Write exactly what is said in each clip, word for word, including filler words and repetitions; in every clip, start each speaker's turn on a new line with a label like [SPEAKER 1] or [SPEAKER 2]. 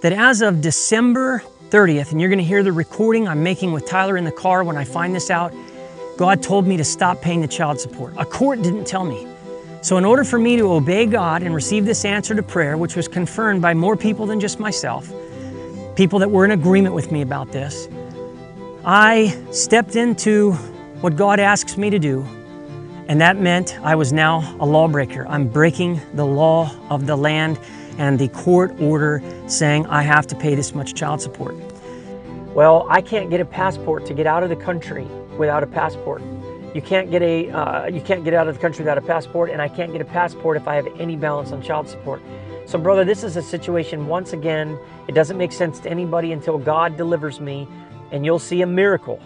[SPEAKER 1] that as of December thirtieth, and you're gonna hear the recording I'm making with Tyler in the car when I find this out, God told me to stop paying the child support. A court didn't tell me. So in order for me to obey God and receive this answer to prayer, which was confirmed by more people than just myself, people that were in agreement with me about this, I stepped into what God asks me to do, and that meant I was now a lawbreaker. I'm breaking the law of the land and the court order saying I have to pay this much child support. Well, I can't get a passport to get out of the country without a passport. You can't get a uh, you can't get out of the country without a passport, and I can't get a passport if I have any balance on child support. So brother, this is a situation, once again, it doesn't make sense to anybody until God delivers me, and you'll see a miracle.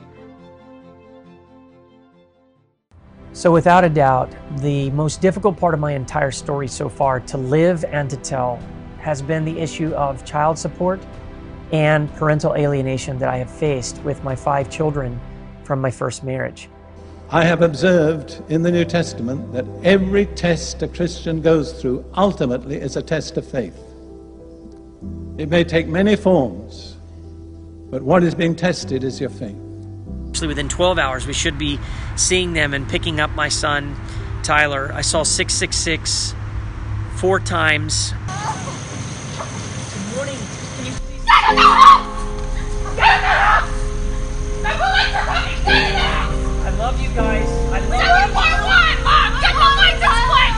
[SPEAKER 1] So without a doubt, the most difficult part of my entire story so far to live and to tell has been the issue of child support and parental alienation that I have faced with my five children from my first marriage.
[SPEAKER 2] I have observed in the New Testament that every test a Christian goes through ultimately is a test of faith. It may take many forms, but what is being tested is your faith.
[SPEAKER 1] Actually, within twelve hours, we should be seeing them and picking up my son, Tyler. I saw six six six four times. Good morning. Can you please...
[SPEAKER 3] Get in the house! Get in the house! The police are coming! Get in the house!
[SPEAKER 1] I love you guys. I love
[SPEAKER 3] Get
[SPEAKER 1] you.
[SPEAKER 3] in part one! Mom, get the license plate!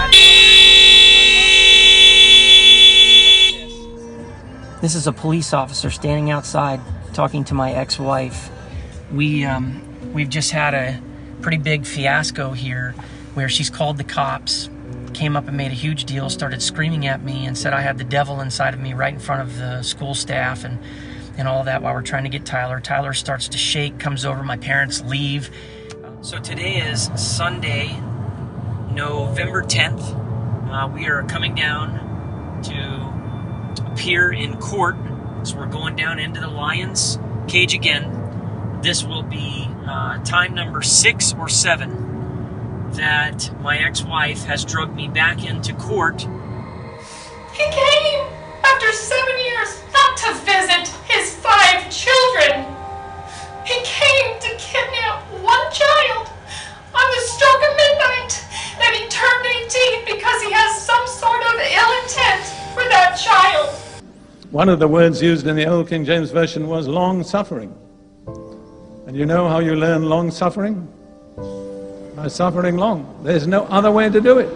[SPEAKER 3] I love you!
[SPEAKER 1] This is a police officer standing outside talking to my ex-wife. We, um, we've just had a pretty big fiasco here where she's called the cops, came up and made a huge deal, started screaming at me and said I had the devil inside of me right in front of the school staff and, and all that while we're trying to get Tyler. Tyler starts to shake, comes over, my parents leave. So today is Sunday, November tenth. Uh, we are coming down to appear in court. So we're going down into the lion's cage again. This will be uh, time number six or seven that my ex-wife has drugged me back into court.
[SPEAKER 3] He came after seven years not to visit his five children. He came to kidnap one child on the stroke of midnight. Then he turned eighteen because he has some sort of ill intent for that child.
[SPEAKER 2] One of the words used in the Old King James Version was long-suffering. And you know how you learn long-suffering? By suffering long. There's no other way to do it.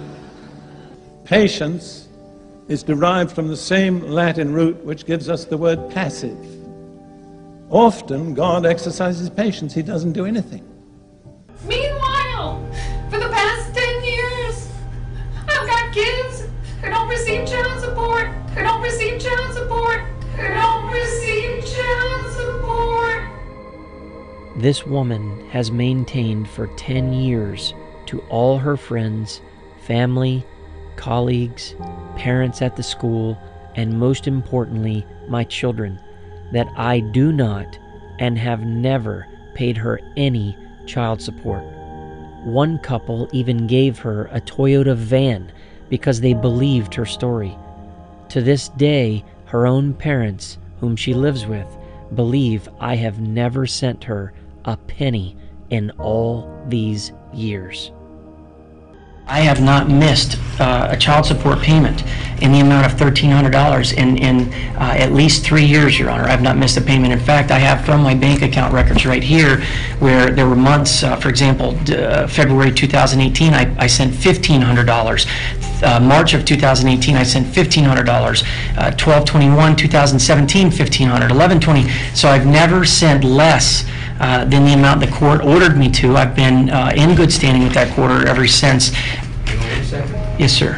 [SPEAKER 2] Patience is derived from the same Latin root which gives us the word passive. Often God exercises patience. He doesn't do anything.
[SPEAKER 3] Meanwhile, for the past ten years, I've got kids who don't receive child support, who don't receive child support, who don't receive child support.
[SPEAKER 1] This woman has maintained for ten years to all her friends, family, colleagues, parents at the school, and most importantly, my children, that I do not and have never paid her any child support. One couple even gave her a Toyota van because they believed her story. To this day, her own parents, whom she lives with, believe I have never sent her a penny in all these years. I have not missed uh, a child support payment in the amount of thirteen hundred dollars in, in uh, at least three years, Your Honor. I have not missed a payment. In fact, I have from my bank account records right here where there were months, uh, for example, uh, February two thousand eighteen, I, I sent fifteen hundred dollars. Uh, March of two thousand eighteen, I sent fifteen hundred dollars. Uh, twelve twenty-one, two thousand seventeen, fifteen hundred dollars. eleven twenty, so I've never sent less uh, than the amount the court ordered me to. I've been uh, in good standing with that court order ever since. Yes, sir.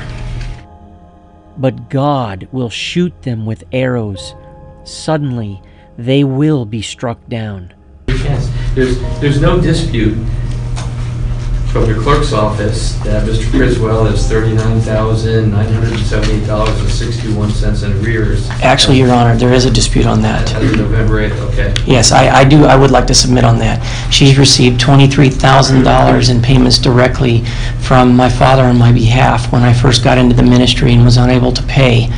[SPEAKER 1] But God will shoot them with arrows. Suddenly, they will be struck down.
[SPEAKER 4] Yes, there's, there's no dispute from your clerk's office that Mister Criswell has thirty-nine thousand nine hundred seventy-eight dollars and sixty-one cents in arrears.
[SPEAKER 1] Actually, Your Honor, there is a dispute on that.
[SPEAKER 4] As of November eighth, okay.
[SPEAKER 1] Yes, I, I do. I would like to submit on that. She's received twenty-three thousand dollars in payments directly from my father on my behalf when I first got into the ministry and was unable to pay.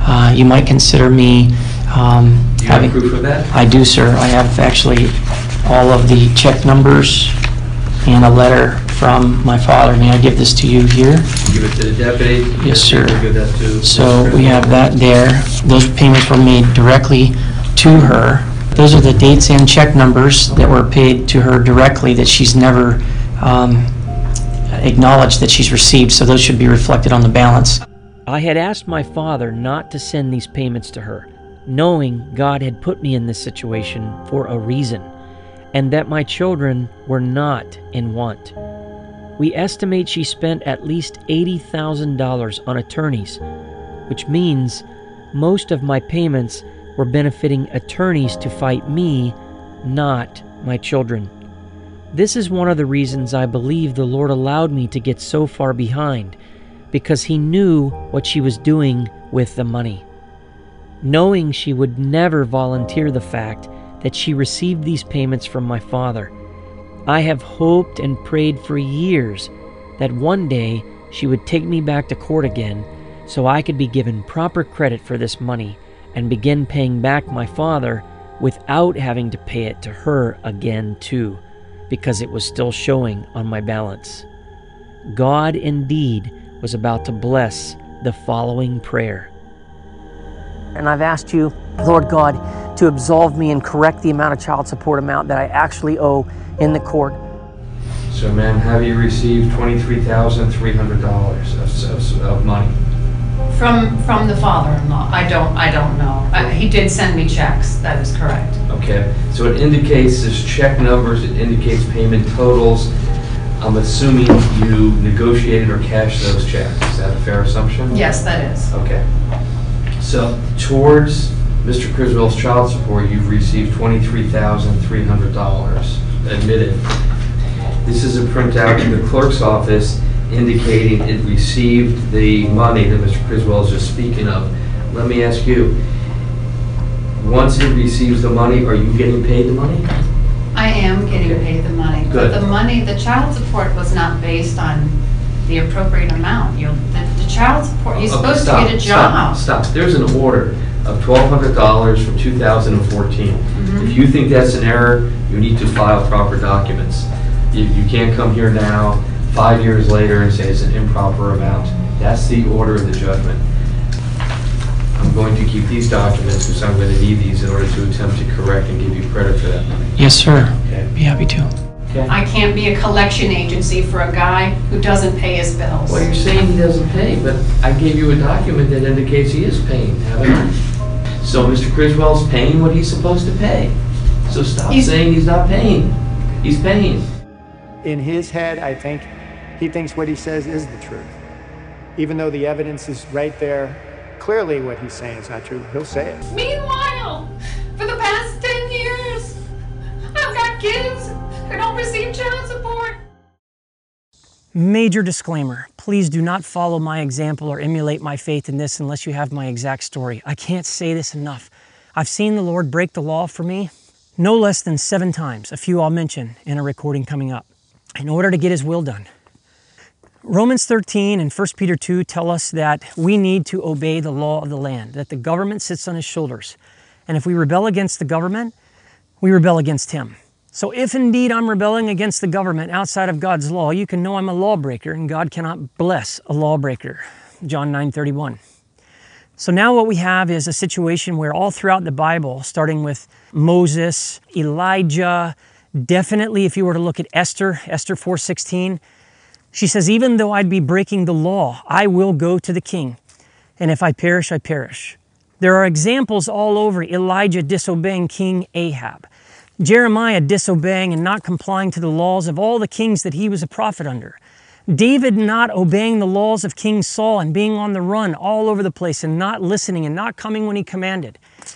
[SPEAKER 1] Uh, you might consider me um,
[SPEAKER 4] Do you have
[SPEAKER 1] having...
[SPEAKER 4] proof of that?
[SPEAKER 1] I do, sir. I have actually all of the check numbers and a letter from my father. May I give this to you here?
[SPEAKER 4] Give it to the deputy?
[SPEAKER 1] Yes, sir.
[SPEAKER 4] We'll give that to...
[SPEAKER 1] So we have that there. Those payments were made directly to her. Those are the dates and check numbers that were paid to her directly that she's never um, acknowledged that she's received, so those should be reflected on the balance. I had asked my father not to send these payments to her, knowing God had put me in this situation for a reason, and that my children were not in want. We estimate she spent at least eighty thousand dollars on attorneys, which means most of my payments were benefiting attorneys to fight me, not my children. This is one of the reasons I believe the Lord allowed me to get so far behind, because He knew what she was doing with the money. Knowing she would never volunteer the fact that she received these payments from my father, I have hoped and prayed for years that one day she would take me back to court again so I could be given proper credit for this money and begin paying back my father without having to pay it to her again too, because it was still showing on my balance. God indeed was about to bless the following prayer. And I've asked you, Lord God, to absolve me and correct the amount of child support amount that I actually owe in the court.
[SPEAKER 4] So, ma'am, have you received twenty-three thousand three hundred dollars of, of, of money?
[SPEAKER 3] From from the father-in-law. I don't I don't know. Uh, he did send me checks. That is correct.
[SPEAKER 4] Okay, so it indicates there's check numbers, it indicates payment totals. I'm assuming you negotiated or cashed those checks. Is that a fair assumption?
[SPEAKER 3] Yes, that is.
[SPEAKER 4] Okay. So towards Mister Criswell's child support, you've received twenty-three thousand three hundred dollars admitted. This is a printout in the clerk's office indicating it received the money that Mister Criswell is just speaking of. Let me ask you, once it receives the money, are you getting paid the money?
[SPEAKER 3] I am getting paid the money.
[SPEAKER 4] Good.
[SPEAKER 3] But the money, the child support was not based on the appropriate amount. You, the, the child support, you're
[SPEAKER 4] Okay,
[SPEAKER 3] supposed
[SPEAKER 4] stop,
[SPEAKER 3] to get a
[SPEAKER 4] stop,
[SPEAKER 3] job.
[SPEAKER 4] Stop. There's an order of twelve hundred dollars from two thousand fourteen.
[SPEAKER 3] Mhm.
[SPEAKER 4] If you think that's an error, you need to file proper documents. You, you can't come here now, five years later, and say it's an improper amount. That's the order of the judgment. I'm going to keep these documents because I'm going to need these in order to attempt to correct and give you credit for that money.
[SPEAKER 1] Yes, sir.
[SPEAKER 4] Okay.
[SPEAKER 1] Be happy to.
[SPEAKER 4] Okay.
[SPEAKER 3] I can't be a collection agency for a guy who doesn't pay his bills.
[SPEAKER 4] Well, you're saying he doesn't pay, but I gave you a document that indicates he is paying, haven't I? So Mister Criswell's paying what he's supposed to pay. So stop
[SPEAKER 3] He's-
[SPEAKER 4] saying he's not paying. He's paying.
[SPEAKER 5] In his head, I think he thinks what he says is the truth. Even though the evidence is right there, clearly what he's saying is not true, he'll say it.
[SPEAKER 3] Meanwhile, for the past ten years, I've got kids who don't receive child support.
[SPEAKER 6] Major disclaimer, please do not follow my example or emulate my faith in this unless you have my exact story. I can't say this enough. I've seen the Lord break the law for me no less than seven times, a few I'll mention in a recording coming up, in order to get His will done. Romans thirteen and First Peter two tell us that we need to obey the law of the land, that the government sits on His shoulders. And if we rebel against the government, we rebel against Him. So if indeed I'm rebelling against the government outside of God's law, you can know I'm a lawbreaker, and God cannot bless a lawbreaker. John nine thirty-one. So now what we have is a situation where all throughout the Bible, starting with Moses, Elijah, definitely if you were to look at Esther, Esther four sixteen, she says, even though I'd be breaking the law, I will go to the king. And if I perish, I perish. There are examples all over Elijah disobeying King Ahab, Jeremiah disobeying and not complying to the laws of all the kings that he was a prophet under, David not obeying the laws of King Saul and being on the run all over the place and not listening and not coming when he commanded,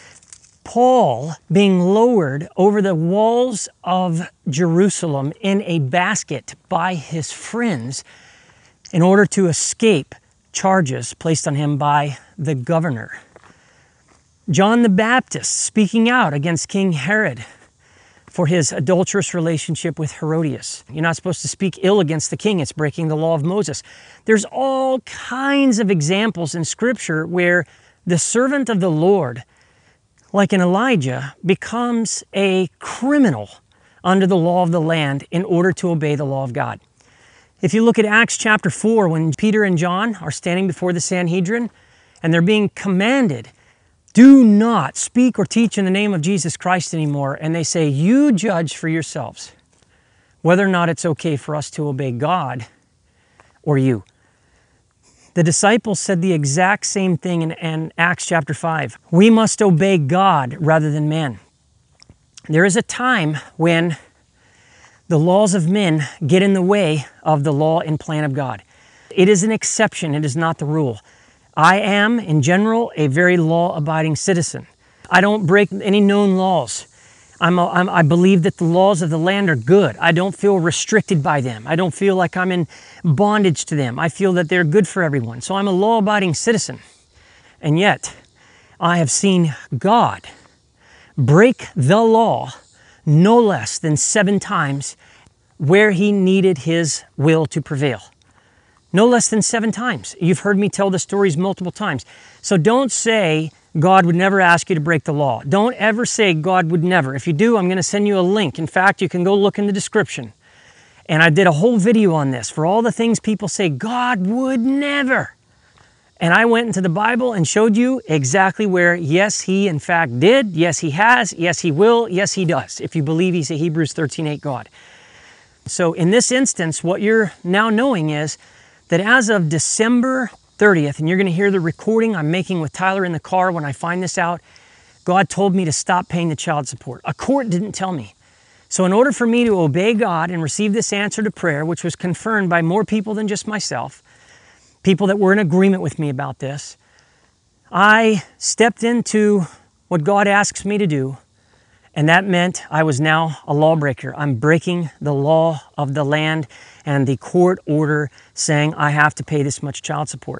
[SPEAKER 6] Paul being lowered over the walls of Jerusalem in a basket by his friends in order to escape charges placed on him by the governor. John the Baptist speaking out against King Herod for his adulterous relationship with Herodias. You're not supposed to speak ill against the king. It's breaking the law of Moses. There's all kinds of examples in Scripture where the servant of the Lord, like an Elijah, becomes a criminal under the law of the land in order to obey the law of God. If you look at Acts chapter four, when Peter and John are standing before the Sanhedrin and they're being commanded, do not speak or teach in the name of Jesus Christ anymore. And they say, you judge for yourselves whether or not it's okay for us to obey God or you. The disciples said the exact same thing in, in Acts chapter five. We must obey God rather than man. There is a time when the laws of men get in the way of the law and plan of God. It is an exception, it is not the rule. I am, in general, a very law-abiding citizen. I don't break any known laws. I'm a, I'm, I believe that the laws of the land are good. I don't feel restricted by them. I don't feel like I'm in bondage to them. I feel that they're good for everyone. So I'm a law-abiding citizen. And yet, I have seen God break the law no less than seven times where he needed his will to prevail. No less than seven times. You've heard me tell the stories multiple times. So don't say God would never ask you to break the law. Don't ever say God would never. If you do, I'm going to send you a link. In fact, you can go look in the description. And I did a whole video on this for all the things people say God would never. And I went into the Bible and showed you exactly where, yes, he in fact did. Yes, he has. Yes, he will. Yes, he does. If you believe he's a Hebrews thirteen eight God. So in this instance, what you're now knowing is that as of December thirtieth, and you're going to hear the recording I'm making with Tyler in the car when I find this out, God told me to stop paying the child support. A court didn't tell me. So in order for me to obey God and receive this answer to prayer, which was confirmed by more people than just myself, people that were in agreement with me about this, I stepped into what God asks me to do, and that meant I was now a lawbreaker. I'm breaking the law of the land and the court order saying I have to pay this much child support.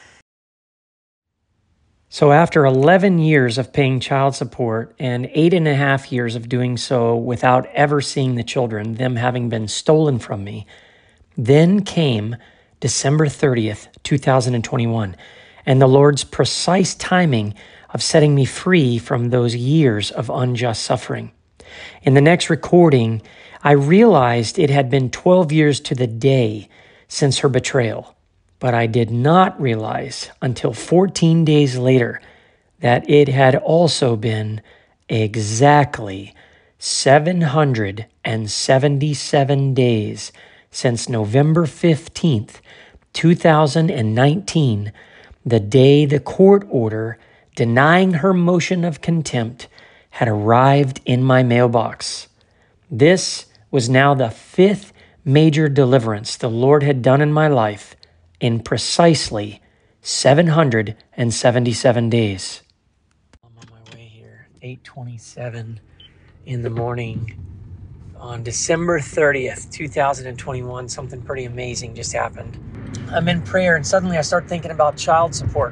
[SPEAKER 1] So after eleven years of paying child support and eight and a half years of doing so without ever seeing the children, them having been stolen from me, then came December thirtieth, two thousand twenty-one, and the Lord's precise timing of setting me free from those years of unjust suffering. In the next recording, I realized it had been twelve years to the day since her betrayal, but I did not realize until fourteen days later that it had also been exactly seven hundred seventy-seven days since November fifteenth, two thousand nineteen, the day the court order denying her motion of contempt had arrived in my mailbox. This was now the fifth major deliverance the Lord had done in my life in precisely seven hundred seventy-seven days. I'm on my way here, eight twenty-seven in the morning on December thirtieth, two thousand twenty-one. Something pretty amazing just happened. I'm in prayer and suddenly I start thinking about child support.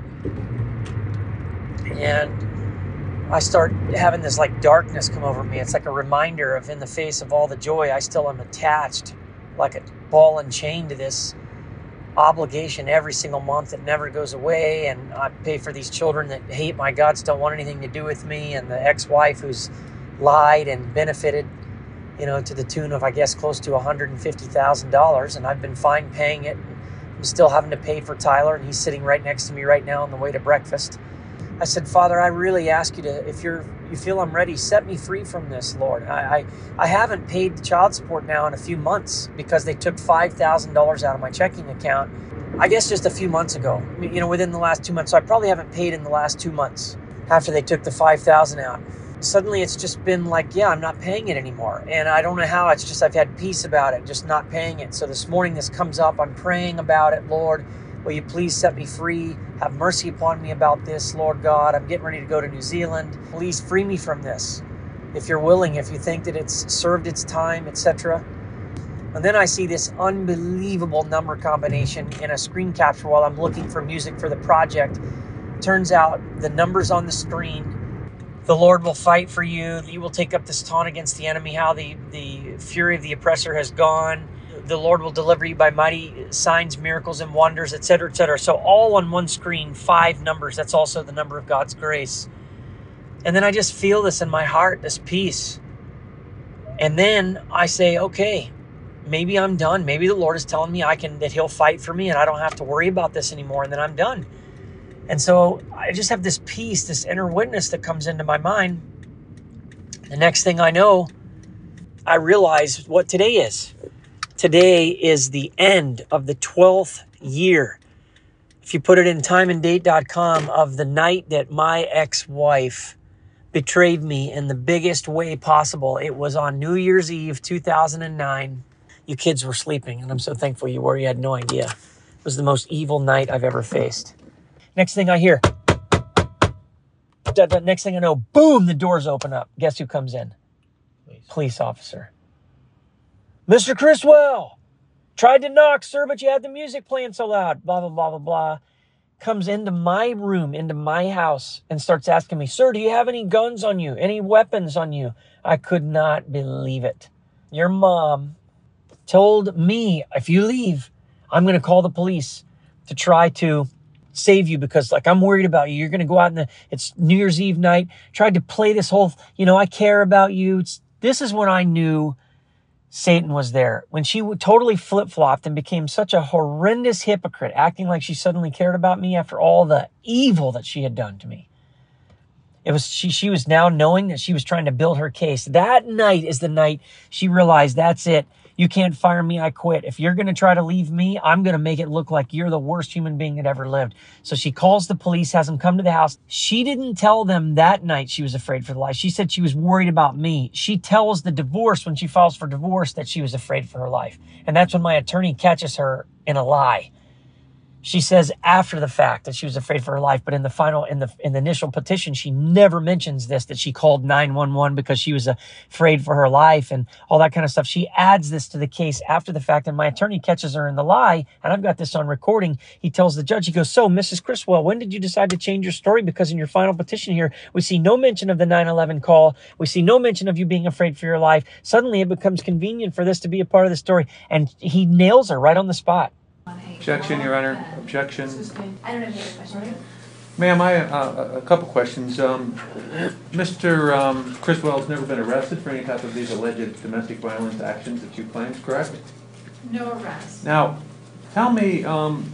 [SPEAKER 1] And I start having this like darkness come over me. It's like a reminder of in the face of all the joy, I still am attached like a ball and chain to this obligation every single month that never goes away. And I pay for these children that hate my guts, don't want anything to do with me, and the ex-wife who's lied and benefited, you know, to the tune of, I guess, close to one hundred fifty thousand dollars. And I've been fine paying it. I'm still having to pay for Tyler, and he's sitting right next to me right now on the way to breakfast. I said, Father, I really ask you to, if you're, you feel I'm ready, set me free from this, Lord. I, I, I haven't paid child support now in a few months because they took five thousand dollars out of my checking account, I guess just a few months ago, you know, within the last two months. So I probably haven't paid in the last two months after they took the five thousand dollars out. Suddenly it's just been like, yeah, I'm not paying it anymore. And I don't know how, it's just I've had peace about it, just not paying it. So this morning this comes up, I'm praying about it, Lord. Will you please set me free? Have mercy upon me about this, Lord God. I'm getting ready to go to New Zealand. Please free me from this. If you're willing, if you think that it's served its time, et cetera. And then I see this unbelievable number combination in a screen capture while I'm looking for music for the project. Turns out the numbers on the screen, the Lord will fight for you. You will take up this taunt against the enemy, how the, the fury of the oppressor has gone.
[SPEAKER 6] the Lord will deliver you by mighty signs, miracles, and wonders, et cetera, et cetera. So all on one screen, five numbers. That's also the number of God's grace. And then I just feel this in my heart, this peace. And then I say, okay, maybe I'm done. Maybe the Lord is telling me I can, that he'll fight for me and I don't have to worry about this anymore, and then I'm done. And so I just have this peace, this inner witness that comes into my mind. The next thing I know, I realize what today is. Today is the end of the twelfth year. If you put it in time and date dot com, of the night that my ex-wife betrayed me in the biggest way possible. It was on New Year's Eve, two thousand nine. You kids were sleeping, and I'm so thankful you were. You had no idea. It was the most evil night I've ever faced. Next thing I hear, the next thing I know, boom, the doors open up. Guess who comes in? Police, Police officer. Mister Criswell, tried to knock, sir, but you had the music playing so loud. Blah, blah, blah, blah, blah. Comes into my room, into my house, and starts asking me, sir, do you have any guns on you? Any weapons on you? I could not believe it. Your mom told me, if you leave, I'm going to call the police to try to save you, because like I'm worried about you. You're going to go out in the, it's New Year's Eve night. Tried to play this whole, you know, I care about you. It's, this is when I knew Satan was there. When she totally flip-flopped and became such a horrendous hypocrite, acting like she suddenly cared about me after all the evil that she had done to me. It was she she was now knowing that she was trying to build her case. That night is the night she realized, that's it. You can't fire me, I quit. If you're going to try to leave me, I'm going to make it look like you're the worst human being that ever lived. So she calls the police, has them come to the house. She didn't tell them that night she was afraid for the life. She said she was worried about me. She tells the divorce, when she files for divorce, that she was afraid for her life. And that's when my attorney catches her in a lie. She says after the fact that she was afraid for her life, but in the final, in the in the initial petition, she never mentions this, that she called nine one one because she was afraid for her life and all that kind of stuff. She adds this to the case after the fact, and my attorney catches her in the lie, and I've got this on recording. He tells the judge, he goes, so, Missus Criswell, when did you decide to change your story? Because in your final petition here, we see no mention of the nine eleven call. We see no mention of you being afraid for your life. Suddenly it becomes convenient for this to be a part of the story, and he nails her right on the spot.
[SPEAKER 7] Objection, Your Honor. Objection.
[SPEAKER 8] I don't have any question.
[SPEAKER 7] Ma'am, I uh, a couple questions. Um, Mister Um, Criswell's never been arrested for any type of these alleged domestic violence actions that you claimed, correct?
[SPEAKER 3] No arrest.
[SPEAKER 7] Now, tell me, um,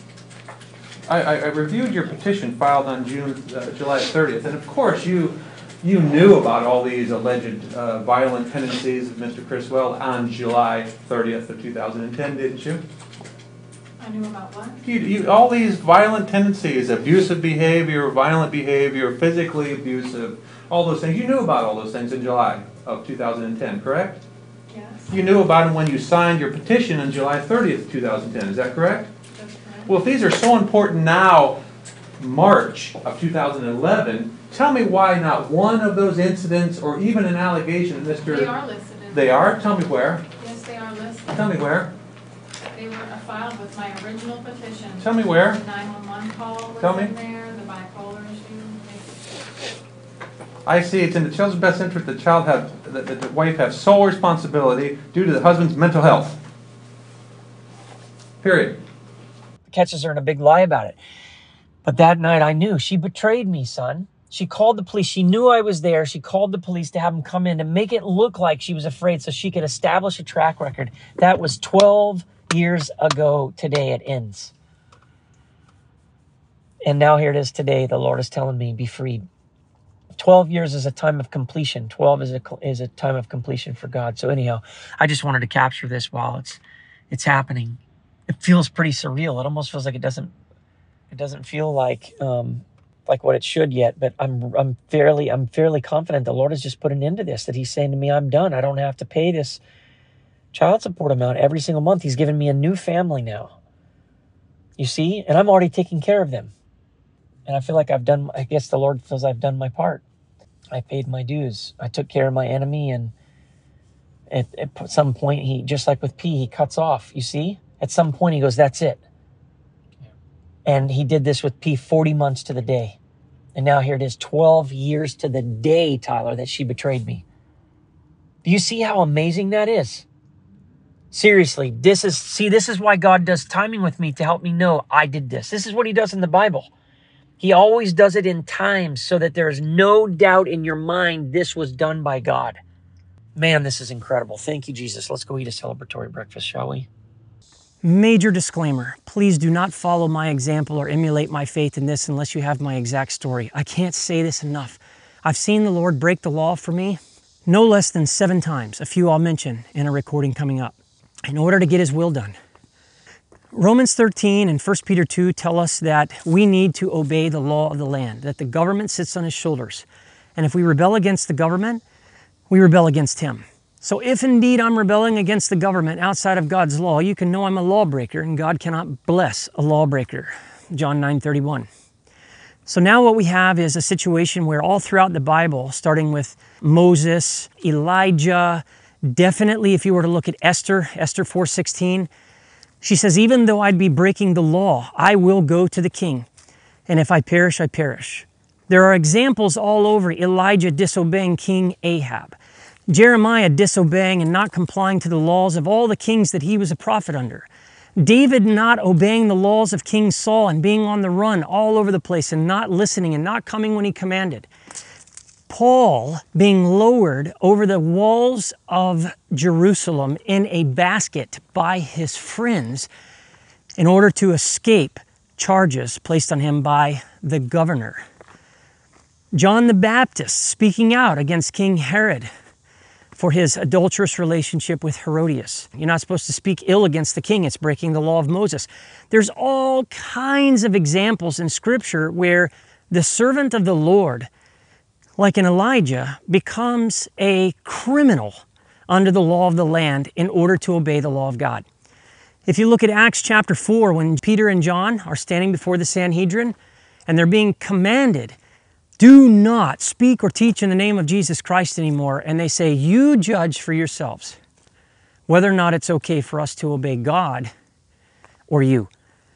[SPEAKER 7] I, I, I reviewed your petition filed on June, uh, July thirtieth, and of course you you knew about all these alleged uh, violent tendencies of Mister Criswell on July thirtieth of two thousand ten, didn't you?
[SPEAKER 3] I knew about what?
[SPEAKER 7] You, you, all these violent tendencies, abusive behavior, violent behavior, physically abusive, all those things. You knew about all those things in July of two thousand ten, correct?
[SPEAKER 3] Yes.
[SPEAKER 7] You knew about them when you signed your petition on July thirtieth, two thousand ten. Is that correct?
[SPEAKER 3] That's correct.
[SPEAKER 7] Well, if these are so important now, March of two thousand eleven, tell me why not one of those incidents or even an allegation that Mister
[SPEAKER 3] They are listed. In
[SPEAKER 7] They are? Tell me where.
[SPEAKER 3] Yes, they are listed.
[SPEAKER 7] Tell me where.
[SPEAKER 3] They were filed with my original petition.
[SPEAKER 7] Tell me where.
[SPEAKER 3] The nine one one call was
[SPEAKER 7] Tell me.
[SPEAKER 3] in there, the bipolar issue.
[SPEAKER 7] I see it's in the child's best interest that the child have, that, that the wife have sole responsibility due to the husband's mental health. Period.
[SPEAKER 6] Catches her in a big lie about it. But that night I knew she betrayed me, son. She called the police. She knew I was there. She called the police to have them come in to make it look like she was afraid so she could establish a track record. That was twelve years ago today. It ends. And now here it is today. The Lord is telling me, be freed. twelve years is a time of completion. twelve is a, is a time of completion for God. So anyhow, I just wanted to capture this while it's it's happening. It feels pretty surreal. It almost feels like it doesn't it doesn't feel like um, like what it should yet. But I'm I'm fairly I'm fairly confident the Lord has just put an end to this. That He's saying to me, I'm done. I don't have to pay this child support amount every single month. He's given me a new family now. You see, and I'm already taking care of them. And I feel like I've done, I guess the Lord feels I've done my part. I paid my dues. I took care of my enemy. And at, at some point, he, just like with P, he cuts off. You see, at some point he goes, that's it. Yeah. And he did this with P forty months to the day. And now here it is, twelve years to the day, Tyler, that she betrayed me. Do you see how amazing that is?
[SPEAKER 1] Seriously, this is, see, this is why God does timing with me, to help me know I did this. This is what he does in the Bible. He always does it in times so that there is no doubt in your mind this was done by God. Man, this is incredible. Thank you, Jesus. Let's go eat a celebratory breakfast, shall we?
[SPEAKER 6] Major disclaimer, please do not follow my example or emulate my faith in this unless you have my exact story. I can't say this enough. I've seen the Lord break the law for me no less than seven times, a few I'll mention in a recording coming up, in order to get his will done. Romans thirteen and First Peter two tell us that we need to obey the law of the land, that the government sits on his shoulders. And if we rebel against the government, we rebel against him. So if indeed I'm rebelling against the government outside of God's law, you can know I'm a lawbreaker, and God cannot bless a lawbreaker. John nine thirty-one. So now what we have is a situation where all throughout the Bible, starting with Moses, Elijah, definitely if you were to look at Esther, Esther four sixteen, she says, even though I'd be breaking the law, I will go to the king. And if I perish, I perish. There are examples all over Elijah disobeying King Ahab, Jeremiah disobeying and not complying to the laws of all the kings that he was a prophet under, David not obeying the laws of King Saul and being on the run all over the place and not listening and not coming when he commanded, Paul being lowered over the walls of Jerusalem in a basket by his friends in order to escape charges placed on him by the governor. John the Baptist speaking out against King Herod for his adulterous relationship with Herodias. You're not supposed to speak ill against the king. It's breaking the law of Moses. There's all kinds of examples in Scripture where the servant of the Lord, like an Elijah, becomes a criminal under the law of the land in order to obey the law of God. If you look at Acts chapter four, when Peter and John are standing before the Sanhedrin and they're being commanded, do not speak or teach in the name of Jesus Christ anymore. And they say, you judge for yourselves whether or not it's okay for us to obey God or you.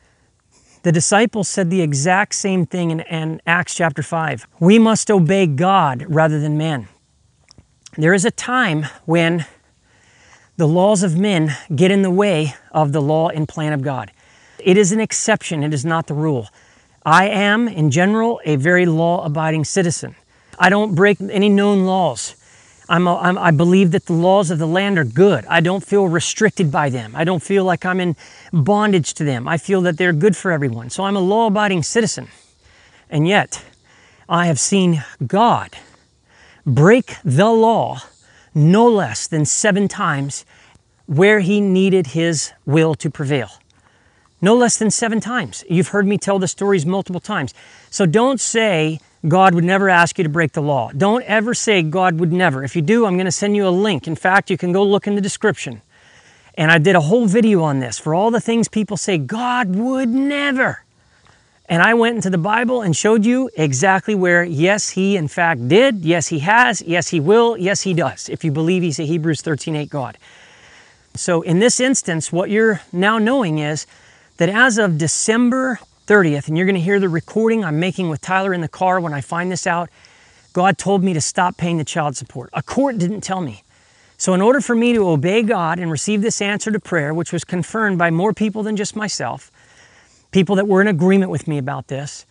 [SPEAKER 6] The disciples said the exact same thing in, in Acts chapter five. We must obey God rather than man. There is a time when the laws of men get in the way of the law and plan of God. It is an exception. It is not the rule. I am, in general, a very law-abiding citizen. I don't break any known laws. I'm a, I'm, I believe that the laws of the land are good. I don't feel restricted by them. I don't feel like I'm in bondage to them. I feel that they're good for everyone. So I'm a law-abiding citizen. And yet, I have seen God break the law no less than seven times where he needed his will to prevail. No less than seven times. You've heard me tell the stories multiple times. So don't say God would never ask you to break the law. Don't ever say God would never. If you do, I'm going to send you a link. In fact, you can go look in the description. And I did a whole video on this for all the things people say God would never. And I went into the Bible and showed you exactly where, yes, he in fact did. Yes, he has. Yes, he will. Yes, he does. If you believe he's a Hebrews thirteen eight God. So in this instance, what you're now knowing is that as of December thirtieth, and you're going to hear the recording I'm making with Tyler in the car when I find this out, God told me to stop paying the child support. A court didn't tell me. So in order for me to obey God and receive this answer to prayer, which was confirmed by more people than just myself, people that were in agreement with me about this,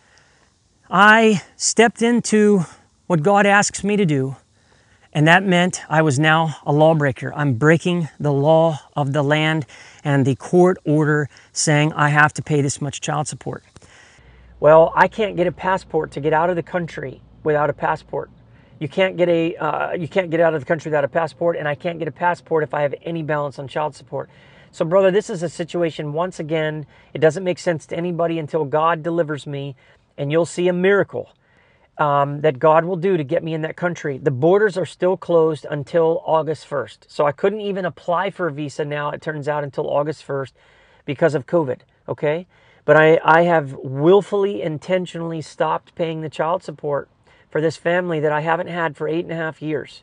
[SPEAKER 6] I stepped into what God asks me to do, and that meant I was now a lawbreaker. I'm breaking the law of the land and the court order saying I have to pay this much child support. Well, I can't get a passport to get out of the country without a passport. You can't get a uh, you can't get out of the country without a passport, and I can't get a passport if I have any balance on child support. So, brother, this is a situation, once again, it doesn't make sense to anybody until God delivers me, and you'll see a miracle um, that God will do to get me in that country. The borders are still closed until August first. So I couldn't even apply for a visa now, it turns out, until August first because of COVID, okay? But I, I have willfully, intentionally stopped paying the child support for this family that I haven't had for eight and a half years.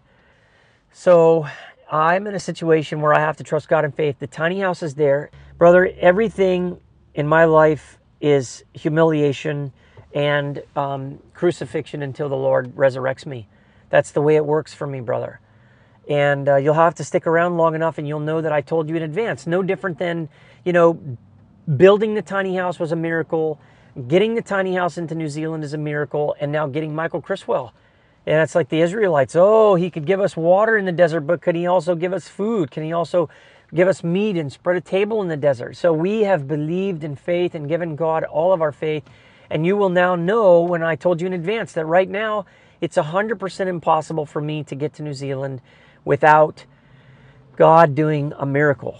[SPEAKER 6] So I'm in a situation where I have to trust God in faith. The tiny house is there. Brother, everything in my life is humiliation and um, crucifixion until the Lord resurrects me. That's the way it works for me, brother.
[SPEAKER 1] And uh, you'll have to stick around long enough and you'll know that I told you in advance. No different than, you know, building the tiny house was a miracle. Getting the tiny house into New Zealand is a miracle. And now getting Michael Criswell. And it's like the Israelites. Oh, he could give us water in the desert, but could he also give us food? Can he also give us meat and spread a table in the desert? So we have believed in faith and given God all of our faith. And you will now know when I told you in advance that right now it's one hundred percent impossible for me to get to New Zealand without God doing a miracle.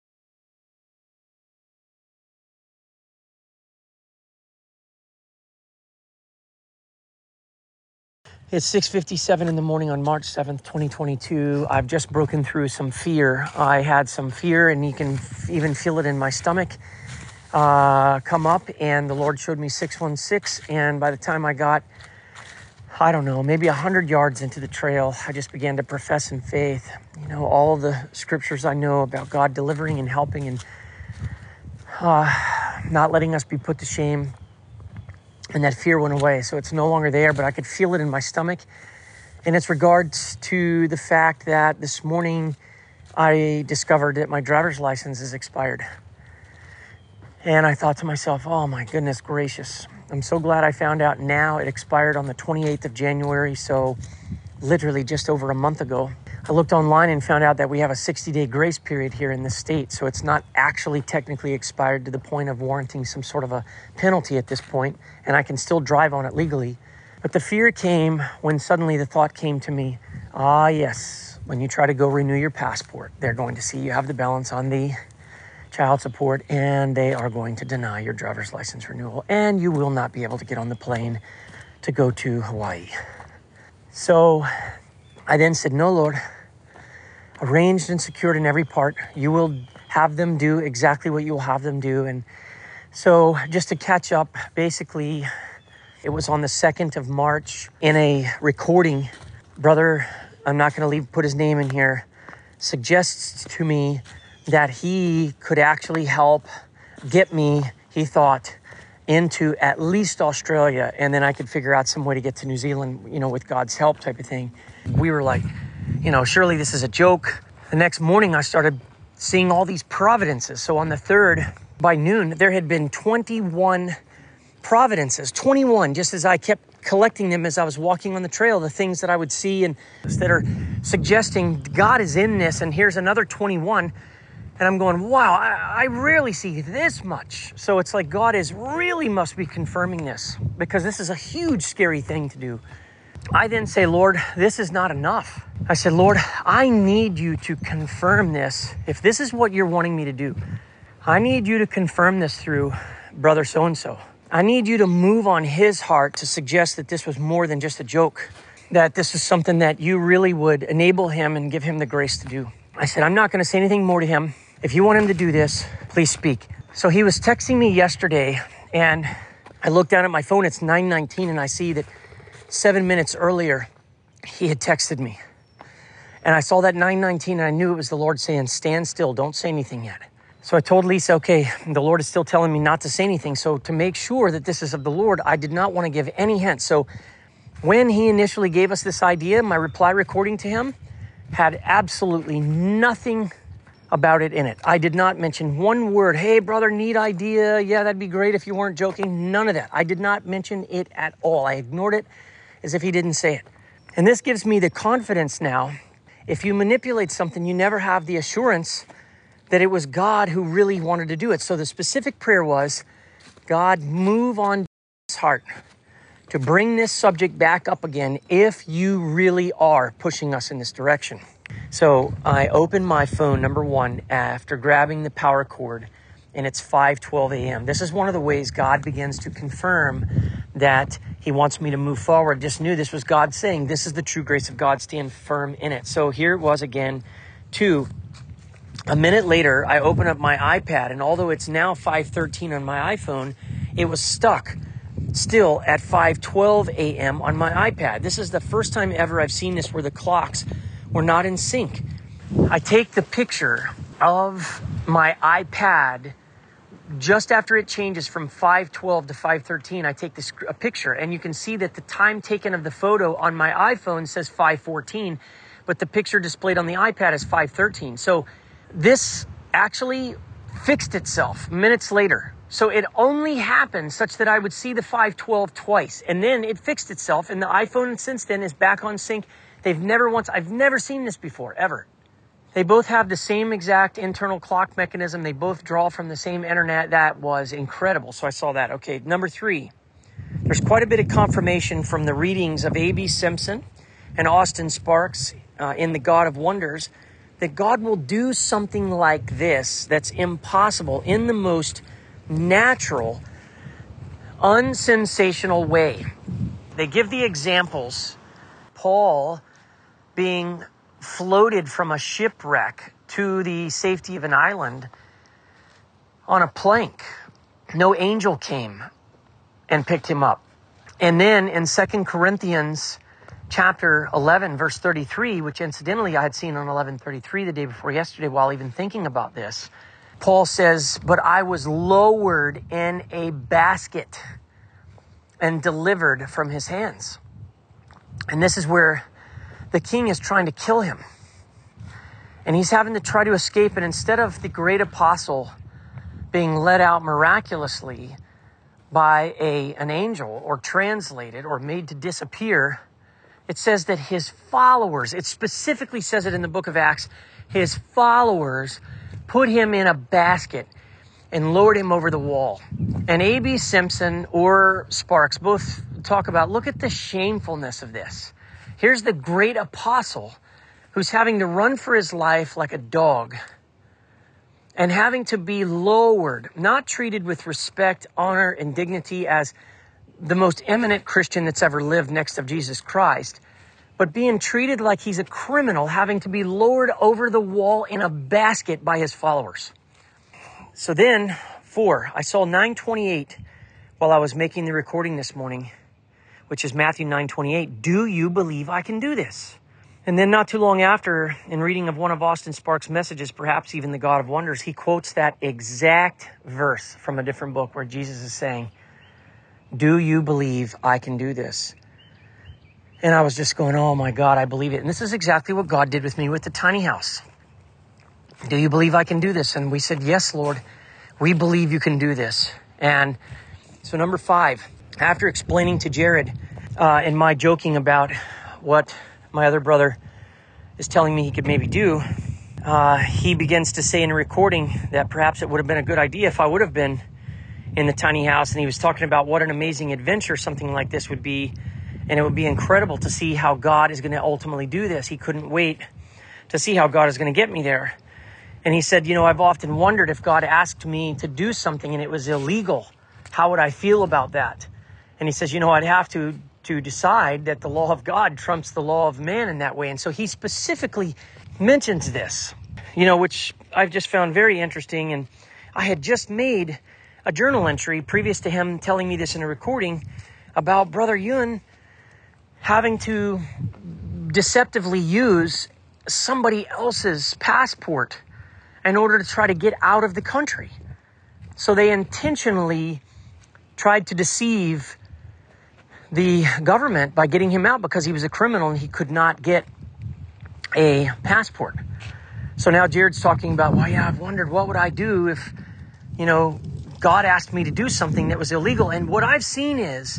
[SPEAKER 1] It's six fifty-seven in the morning on March seventh, twenty twenty-two. I've just broken through some fear. I had some fear, and you can even feel it in my stomach uh, come up, and the Lord showed me six one six, and by the time I got, I don't know, maybe one hundred yards into the trail, I just began to profess in faith. You know, all the scriptures I know about God delivering and helping and uh, not letting us be put to shame. And that fear went away. So it's no longer there, but I could feel it in my stomach. And it's regards to the fact that this morning I discovered that my driver's license is expired. And I thought to myself, oh my goodness gracious. I'm so glad I found out now. It expired on the twenty-eighth of January, so literally just over a month ago. I looked online and found out that we have a sixty-day grace period here in this state, so it's not actually technically expired to the point of warranting some sort of a penalty at this point, and I can still drive on it legally. But the fear came when suddenly the thought came to me, ah yes, when you try to go renew your passport, they're going to see you have the balance on the child support, and they are going to deny your driver's license renewal, and you will not be able to get on the plane to go to Hawaii. So I then said, no, Lord, arranged and secured in every part. You will have them do exactly what you will have them do. And so just to catch up, basically, it was on the second of March in a recording. Brother, I'm not going to leave put his name in here, suggests to me that he could actually help get me, he thought, into at least Australia, and then I could figure out some way to get to New Zealand, you know, with God's help type of thing. We were like, you know, surely this is a joke. The next morning I started seeing all these providences. So on the third, by noon, there had been twenty-one providences, twenty-one, just as I kept collecting them as I was walking on the trail, the things that I would see and that are suggesting God is in this, and here's another twenty-one. And I'm going, wow, I, I rarely see this much. So it's like God is really must be confirming this, because this is a huge, scary thing to do. I then say, Lord, this is not enough. I said, Lord, I need you to confirm this. If this is what you're wanting me to do, I need you to confirm this through brother so-and-so. I need you to move on his heart to suggest that this was more than just a joke, that this is something that you really would enable him and give him the grace to do. I said, I'm not going to say anything more to him. If you want him to do this, please speak. So he was texting me yesterday, and I looked down at my phone. It's nine nineteen, and I see that seven minutes earlier, he had texted me. And I saw that nine nineteen, and I knew it was the Lord saying, stand still, don't say anything yet. So I told Lisa, okay, the Lord is still telling me not to say anything. So to make sure that this is of the Lord, I did not want to give any hint. So when he initially gave us this idea, my reply recording to him had absolutely nothing about it in it. I did not mention one word. Hey, brother, neat idea. Yeah, that'd be great if you weren't joking. None of that. I did not mention it at all. I ignored it as if he didn't say it. And this gives me the confidence now. If you manipulate something, you never have the assurance that it was God who really wanted to do it. So the specific prayer was, God, move on his heart to bring this subject back up again if you really are pushing us in this direction. So I opened my phone, number one, after grabbing the power cord, and it's five twelve a.m. This is one of the ways God begins to confirm that he wants me to move forward. Just knew this was God saying, this is the true grace of God, stand firm in it. So here it was again. Two, a minute later, I open up my iPad, and although it's now five thirteen on my iPhone, it was stuck still at five twelve a.m. on my iPad. This is the first time ever I've seen this where the clocks were not in sync. I take the picture of my iPad just after it changes from five twelve to five thirteen. I take this a picture, and you can see that the time taken of the photo on my iPhone says five fourteen,
[SPEAKER 6] but the picture displayed on the iPad is five thirteen. So this actually fixed itself minutes later. So it only happened such that I would see the five twelve twice. And then it fixed itself, and the iPhone since then is back on sync. They've never once, I've never seen this before, ever. They both have the same exact internal clock mechanism. They both draw from the same internet. That was incredible. So I saw that. Okay, number three. There's quite a bit of confirmation from the readings of A B Simpson and Austin Sparks uh, in The God of Wonders that God will do something like this that's impossible in the most natural, unsensational way. They give the examples. Paul being floated from a shipwreck to the safety of an island on a plank. No angel came and picked him up. And then in Second Corinthians chapter eleven, verse thirty-three, which incidentally I had seen on eleven thirty-three the day before yesterday while even thinking about this, Paul says, "But I was lowered in a basket and delivered from his hands." And this is where the king is trying to kill him. And he's having to try to escape. And instead of the great apostle being led out miraculously by a, an angel or translated or made to disappear, it says that his followers, it specifically says it in the book of Acts, his followers put him in a basket and lowered him over the wall. And A B Simpson or Sparks both talk about, look at the shamefulness of this. Here's the great apostle who's having to run for his life like a dog and having to be lowered, not treated with respect, honor, and dignity as the most eminent Christian that's ever lived next of Jesus Christ, but being treated like he's a criminal, having to be lowered over the wall in a basket by his followers. So then, four, I saw nine twenty-eight while I was making the recording this morning, which is Matthew nine twenty-eight. Do you believe I can do this? And then not too long after, in reading of one of Austin Sparks' messages, perhaps even The God of Wonders, he quotes that exact verse from a different book where Jesus is saying, do you believe I can do this? And I was just going, oh my God, I believe it. And this is exactly what God did with me with the tiny house. Do you believe I can do this? And we said, yes, Lord, we believe you can do this. And so number five, after explaining to Jared uh, and my joking about what my other brother is telling me he could maybe do, uh, he begins to say in a recording that perhaps it would have been a good idea if I would have been in the tiny house. And he was talking about what an amazing adventure something like this would be. And it would be incredible to see how God is going to ultimately do this. He couldn't wait to see how God is going to get me there. And he said, you know, I've often wondered if God asked me to do something and it was illegal, how would I feel about that? And he says, you know, I'd have to to decide that the law of God trumps the law of man in that way. And so he specifically mentions this, you know, which I've just found very interesting. And I had just made a journal entry previous to him telling me this in a recording about Brother Yun having to deceptively use somebody else's passport in order to try to get out of the country. So they intentionally tried to deceive the government by getting him out because he was a criminal and he could not get a passport. So now Jared's talking about, well, yeah, I've wondered what would I do if, you know, God asked me to do something that was illegal. And what I've seen is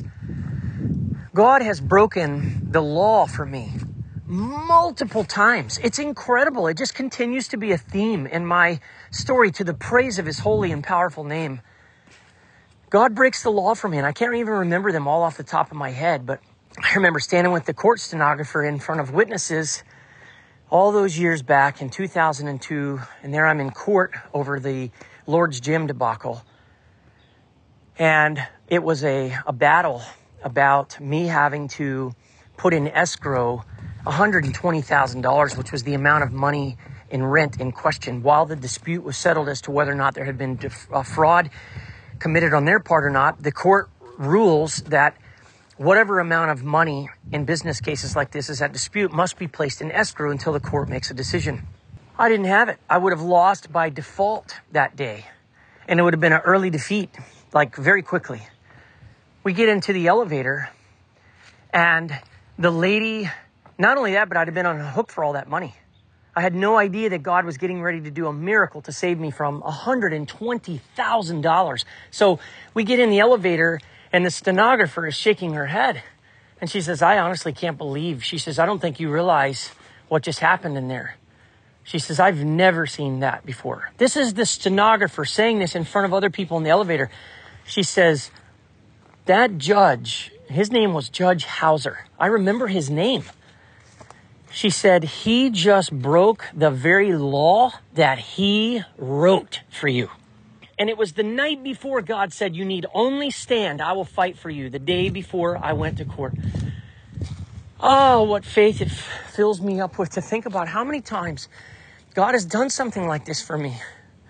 [SPEAKER 6] God has broken the law for me multiple times. It's incredible. It just continues to be a theme in my story to the praise of his holy and powerful name. God breaks the law for me, and I can't even remember them all off the top of my head, but I remember standing with the court stenographer in front of witnesses all those years back in two thousand two, and there I'm in court over the Lord's Gym debacle. And it was a, a battle about me having to put in escrow one hundred twenty thousand dollars, which was the amount of money in rent in question, while the dispute was settled as to whether or not there had been def- uh, fraud committed on their part or not. The court rules that whatever amount of money in business cases like this is at dispute must be placed in escrow until the court makes a decision. I didn't have it. I would have lost by default that day, and it would have been an early defeat, like very quickly. We get into the elevator, and the lady Not only that, but I'd have been on a hook for all that money. I had no idea that God was getting ready to do a miracle to save me from one hundred twenty thousand dollars. So we get in the elevator and the stenographer is shaking her head. And she says, I honestly can't believe. She says, I don't think you realize what just happened in there. She says, I've never seen that before. This is the stenographer saying this in front of other people in the elevator. She says, that judge, his name was Judge Hauser. I remember his name. She said, he just broke the very law that he wrote for you. And it was the night before God said, you need only stand. I will fight for you. The day before I went to court. Oh, what faith it f- fills me up with to think about how many times God has done something like this for me.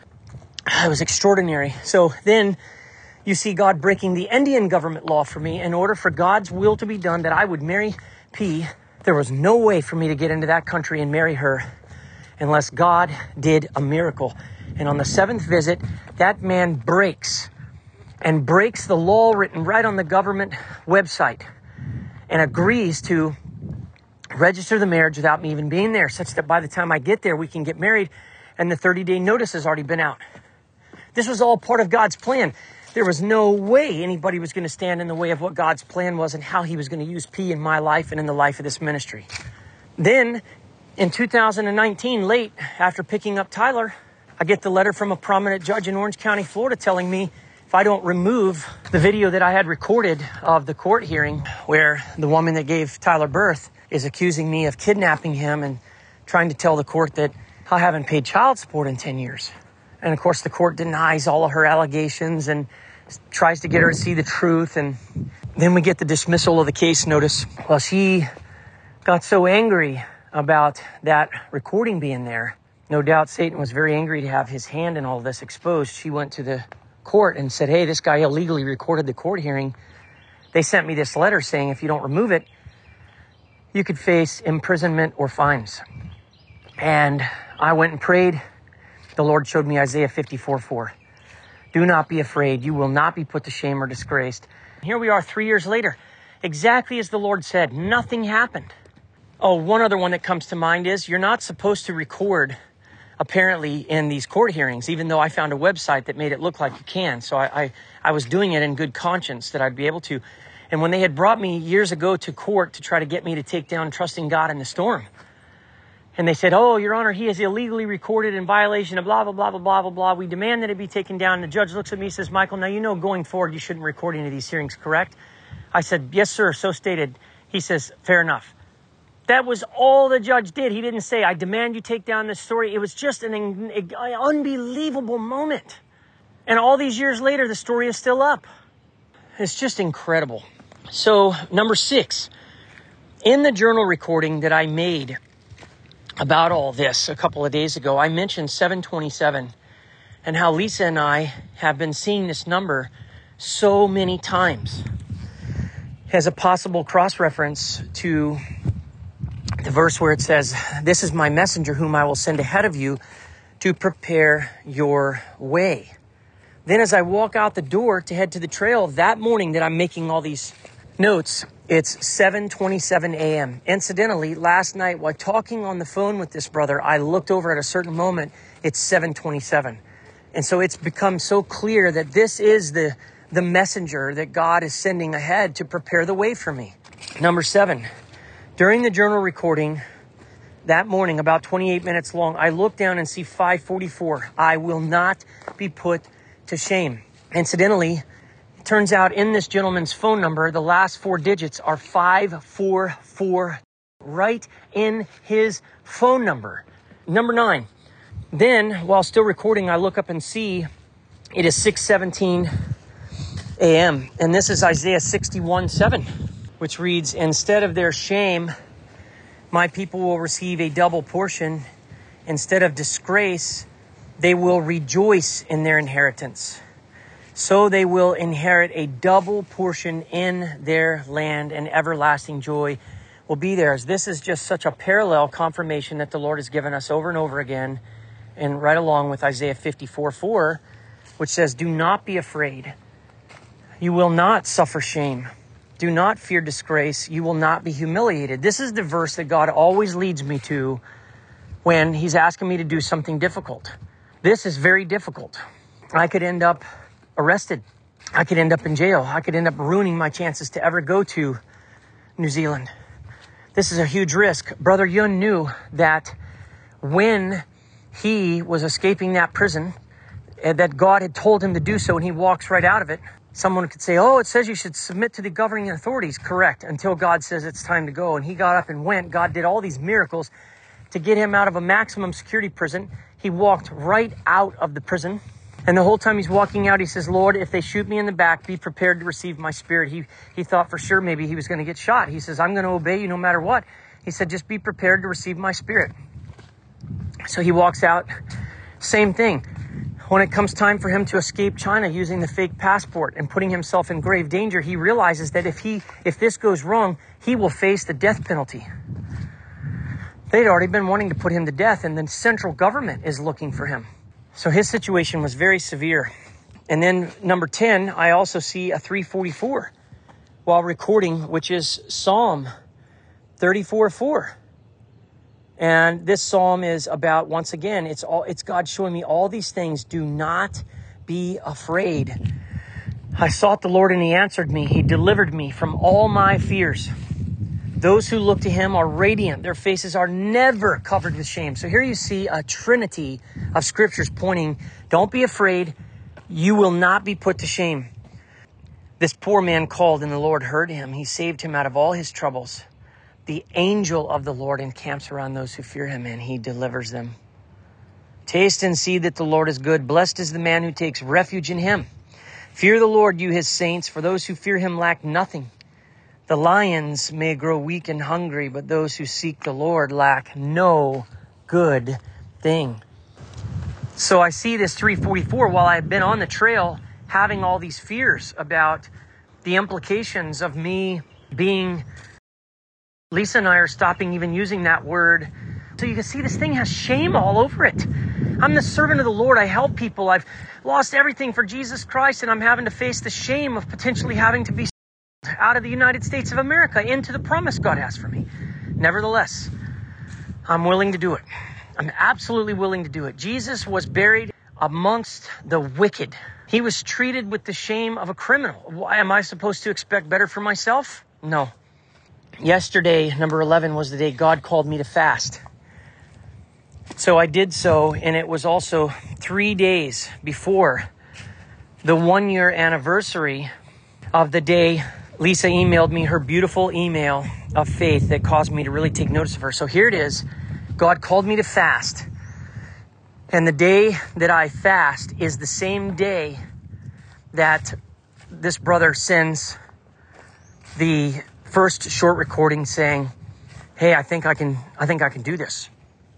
[SPEAKER 6] It was extraordinary. So then you see God breaking the Indian government law for me in order for God's will to be done that I would marry P. There was no way for me to get into that country and marry her unless God did a miracle. And on the seventh visit, that man breaks and breaks the law written right on the government website and agrees to register the marriage without me even being there, such that by the time I get there, we can get married and the thirty-day notice has already been out. This was all part of God's plan. There was no way anybody was going to stand in the way of what God's plan was and how he was going to use P in my life and in the life of this ministry. Then in two thousand nineteen, late after picking up Tyler, I get the letter from a prominent judge in Orange County, Florida, telling me if I don't remove the video that I had recorded of the court hearing where the woman that gave Tyler birth is accusing me of kidnapping him and trying to tell the court that I haven't paid child support in ten years. And of course, the court denies all of her allegations and tries to get her to see the truth. And then we get the dismissal of the case notice. Well, she got so angry about that recording being there. No doubt Satan was very angry to have his hand in all this exposed. She went to the court and said, hey, this guy illegally recorded the court hearing. They sent me this letter saying if you don't remove it, you could face imprisonment or fines. And I went and prayed. The Lord showed me Isaiah fifty-four four. Do not be afraid. You will not be put to shame or disgraced. Here we are three years later. Exactly as the Lord said, nothing happened. Oh, one other one that comes to mind is you're not supposed to record, apparently, in these court hearings, even though I found a website that made it look like you can. So I, I, I was doing it in good conscience that I'd be able to. And when they had brought me years ago to court to try to get me to take down Trusting God in the Storm, and they said, oh, Your Honor, he is illegally recorded in violation of blah, blah, blah, blah, blah, blah, blah. We demand that it be taken down. And the judge looks at me and says, Michael, now you know going forward you shouldn't record any of these hearings, correct? I said, yes, sir, so stated. He says, fair enough. That was all the judge did. He didn't say, I demand you take down this story. It was just an, an unbelievable moment. And all these years later, the story is still up. It's just incredible. So, number six, in the journal recording that I made about all this a couple of days ago, I mentioned seven twenty-seven and how Lisa and I have been seeing this number so many times as a possible cross-reference to the verse where it says, this is my messenger whom I will send ahead of you to prepare your way. Then as I walk out the door to head to the trail that morning that I'm making all these notes, it's seven twenty-seven a.m. Incidentally, last night while talking on the phone with this brother, I looked over at a certain moment, it's seven twenty-seven. And so it's become so clear that this is the, the messenger that God is sending ahead to prepare the way for me. Number seven, during the journal recording that morning, about twenty-eight minutes long, I look down and see five forty-four. I will not be put to shame. Incidentally, turns out in this gentleman's phone number, the last four digits are five four four, right in his phone number. Number nine. Then, while still recording, I look up and see it is six seventeen a.m. And this is Isaiah sixty-one seven, which reads, instead of their shame, my people will receive a double portion. Instead of disgrace, they will rejoice in their inheritance. So they will inherit a double portion in their land, and everlasting joy will be theirs. This is just such a parallel confirmation that the Lord has given us over and over again, and right along with Isaiah fifty-four four, which says, do not be afraid. You will not suffer shame. Do not fear disgrace. You will not be humiliated. This is the verse that God always leads me to when he's asking me to do something difficult. This is very difficult. I could end up arrested. I could end up in jail. I could end up ruining my chances to ever go to New Zealand. This is a huge risk. Brother Yun knew that when he was escaping that prison, that God had told him to do so, and he walks right out of it. Someone could say, oh, it says you should submit to the governing authorities. Correct, until God says it's time to go. And he got up and went. God did all these miracles to get him out of a maximum security prison. He walked right out of the prison. And the whole time he's walking out, he says, Lord, if they shoot me in the back, be prepared to receive my spirit. He he thought for sure maybe he was going to get shot. He says, I'm going to obey you no matter what. He said, just be prepared to receive my spirit. So he walks out. Same thing. When it comes time for him to escape China using the fake passport and putting himself in grave danger, he realizes that if he if this goes wrong, he will face the death penalty. They'd already been wanting to put him to death, and the central government is looking for him. So his situation was very severe. And then number ten, I also see a three forty-four while recording, which is Psalm thirty-four four. And this psalm is about, once again, it's all it's God showing me all these things. Do not be afraid. I sought the Lord and he answered me. He delivered me from all my fears. Those who look to him are radiant. Their faces are never covered with shame. So here you see a trinity of scriptures pointing, don't be afraid. You will not be put to shame. This poor man called and the Lord heard him. He saved him out of all his troubles. The angel of the Lord encamps around those who fear him, and he delivers them. Taste and see that the Lord is good. Blessed is the man who takes refuge in him. Fear the Lord, you his saints, for those who fear him lack nothing. The lions may grow weak and hungry, but those who seek the Lord lack no good thing. So I see this three forty-four while I've been on the trail having all these fears about the implications of me being... Lisa and I are stopping even using that word. So you can see this thing has shame all over it. I'm the servant of the Lord. I help people. I've lost everything for Jesus Christ, and I'm having to face the shame of potentially having to be out of the United States of America into the promise God has for me. Nevertheless, I'm willing to do it. I'm absolutely willing to do it. Jesus was buried amongst the wicked. He was treated with the shame of a criminal. Why am I supposed to expect better for myself? No. Yesterday, number eleven, was the day God called me to fast. So I did so, and it was also three days before the one-year anniversary of the day Lisa emailed me her beautiful email of faith that caused me to really take notice of her. So here it is. God called me to fast. And the day that I fast is the same day that this brother sends the first short recording saying, hey, I think I can, I think I can do this.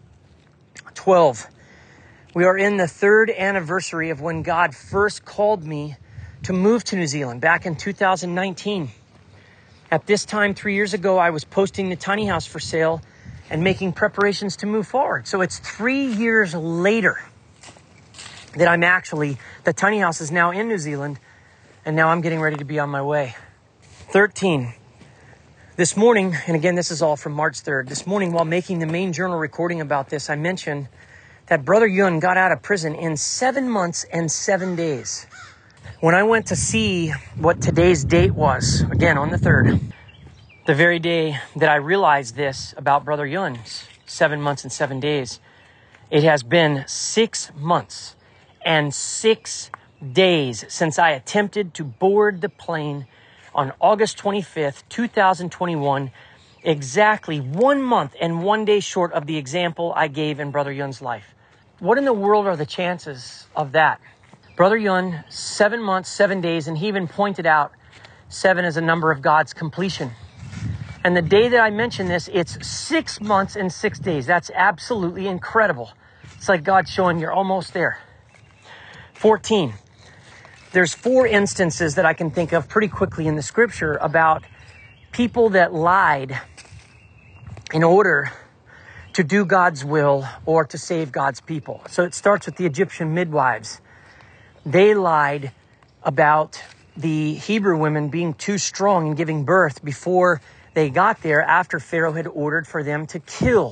[SPEAKER 6] twelve. We are in the third anniversary of when God first called me to move to New Zealand back in two thousand nineteen. At this time, three years ago, I was posting the tiny house for sale and making preparations to move forward. So it's three years later that I'm actually, the tiny house is now in New Zealand, and now I'm getting ready to be on my way. thirteen. This morning, and again, this is all from March third, this morning while making the main journal recording about this, I mentioned that Brother Yun got out of prison in seven months and seven days. When I went to see what today's date was, again, on the third, the very day that I realized this about Brother Yun's seven months and seven days, it has been six months and six days since I attempted to board the plane on August twenty-fifth, two thousand twenty-one, exactly one month and one day short of the example I gave in Brother Yun's life. What in the world are the chances of that? Brother Yun, seven months, seven days, and he even pointed out seven is a number of God's completion. And the day that I mentioned this, it's six months and six days. That's absolutely incredible. It's like God showing you're almost there. fourteen. There's four instances that I can think of pretty quickly in the scripture about people that lied in order to do God's will or to save God's people. So it starts with the Egyptian midwives. They lied about the Hebrew women being too strong and giving birth before they got there, after Pharaoh had ordered for them to kill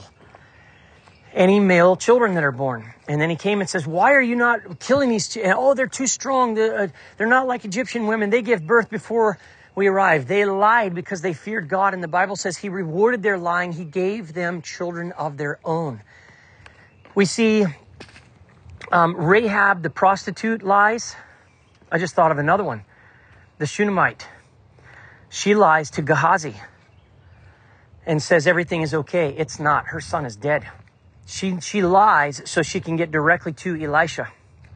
[SPEAKER 6] any male children that are born. And then he came and says, why are you not killing these? Ch-? Oh, they're too strong. They're, uh, they're not like Egyptian women. They give birth before we arrived. They lied because they feared God. And the Bible says he rewarded their lying. He gave them children of their own. We see um, Rahab, the prostitute, lies. I just thought of another one. The Shunammite. She lies to Gehazi and says everything is okay. It's not. Her son is dead. She she lies so she can get directly to Elisha.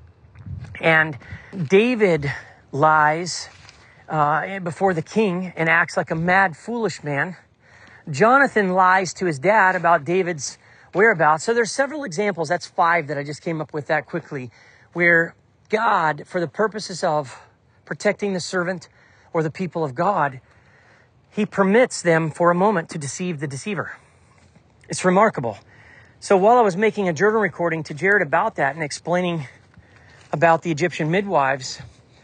[SPEAKER 6] And David lies uh, before the king and acts like a mad, foolish man. Jonathan lies to his dad about David's whereabouts. So there's several examples. That's five that I just came up with that quickly, where God, for the purposes of protecting the servant or the people of God, he permits them for a moment to deceive the deceiver. It's remarkable. So while I was making a journal recording to Jared about that and explaining about the Egyptian midwives,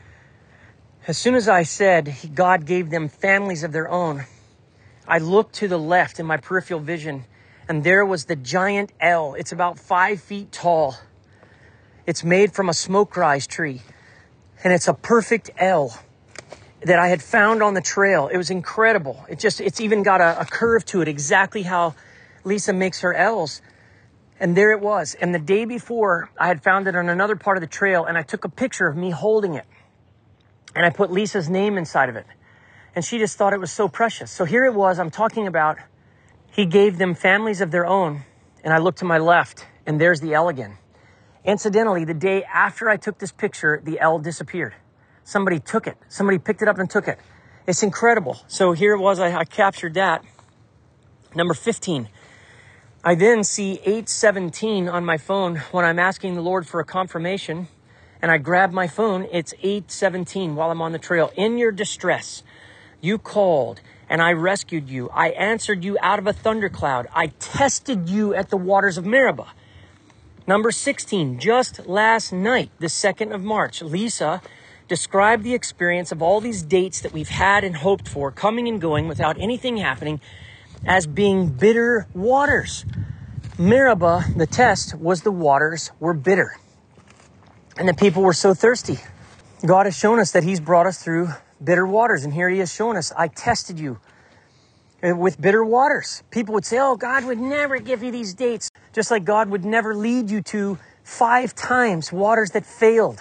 [SPEAKER 6] as soon as I said God gave them families of their own, I looked to the left in my peripheral vision, and there was the giant L. It's about five feet tall. It's made from a smoke rise tree, and it's a perfect L that I had found on the trail. It was incredible. It just, it's even got a, a curve to it, exactly how Lisa makes her L's. And there it was. And the day before, I had found it on another part of the trail, and I took a picture of me holding it. And I put Lisa's name inside of it. And she just thought it was so precious. So here it was. I'm talking about he gave them families of their own. And I looked to my left, and there's the L again. Incidentally, the day after I took this picture, the L disappeared. Somebody took it. Somebody picked it up and took it. It's incredible. So here it was. I, I captured that. Number fifteen. I then see eight seventeen on my phone when I'm asking the Lord for a confirmation, and I grab my phone. It's eight seventeen while I'm on the trail. In your distress, you called, and I rescued you. I answered you out of a thundercloud. I tested you at the waters of Meribah. Number sixteen, just last night, the second of March, Lisa described the experience of all these dates that we've had and hoped for, coming and going without anything happening, as being bitter waters. Meribah, the test, was the waters were bitter. And the people were so thirsty. God has shown us that he's brought us through bitter waters. And here he has shown us, I tested you with bitter waters. People would say, oh, God would never give you these dates. Just like God would never lead you to five times waters that failed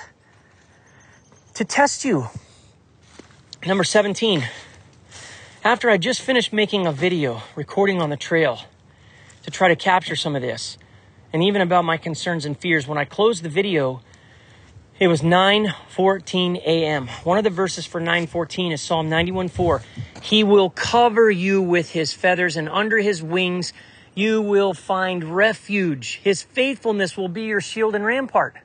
[SPEAKER 6] to test you. Number seventeen. After I just finished making a video, recording on the trail to try to capture some of this, and even about my concerns and fears, when I closed the video, it was nine fourteen a.m. One of the verses for nine fourteen is Psalm ninety-one four. He will cover you with his feathers, and under his wings you will find refuge. His faithfulness will be your shield and rampart.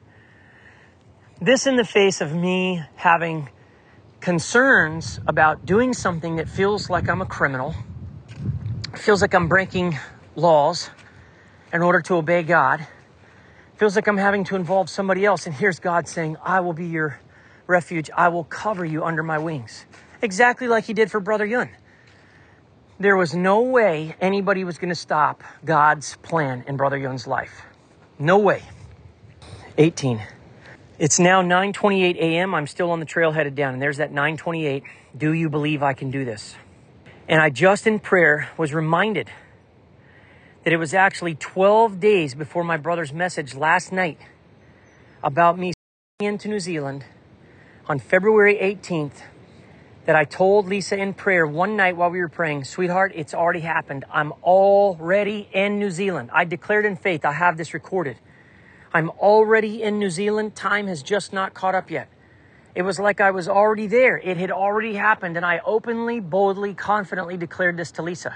[SPEAKER 6] This in the face of me having concerns about doing something that feels like I'm a criminal, feels like I'm breaking laws in order to obey God, feels like I'm having to involve somebody else. And here's God saying, I will be your refuge. I will cover you under my wings. Exactly like he did for Brother Yun. There was no way anybody was going to stop God's plan in Brother Yun's life. No way. eighteen. It's now nine twenty-eight a.m. I'm still on the trail headed down. And there's that nine twenty-eight. Do you believe I can do this? And I just in prayer was reminded that it was actually twelve days before my brother's message last night about me into New Zealand on February eighteenth that I told Lisa in prayer one night while we were praying, sweetheart, it's already happened. I'm already in New Zealand. I declared in faith. I have this recorded. I'm already in New Zealand. Time has just not caught up yet. It was like I was already there. It had already happened. And I openly, boldly, confidently declared this to Lisa.